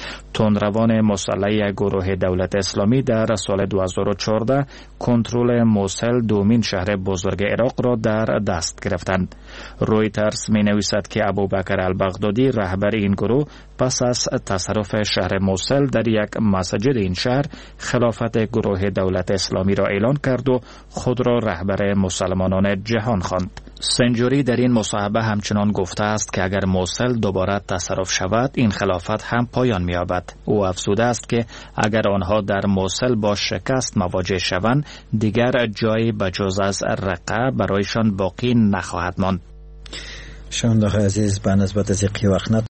S1: تندروان مسلح گروه دولت اسلامی در سال دو هزار و چهارده کنترل موصل دومین شهر بزرگ عراق را در دست گرفتند. رویترز می نویسد که ابوبکر البغدادی رهبر این گروه پس از تصرف شهر موصل در یک مسجد این شهر خلافت گروه دولت اسلامی را اعلان کرد و خود را رهبر مسلمانان جهان خواند. سنجوری در این مصاحبه همچنان گفته است که اگر موصل دوباره تصرف شود این خلافت هم پایان می‌یابد. او افزوده است که اگر آنها در موصل با شکست مواجه شوند دیگر جایی بجز از رقه برایشان باقی نخواهد ماند.
S13: شنونده عزیز به نسبت از وقت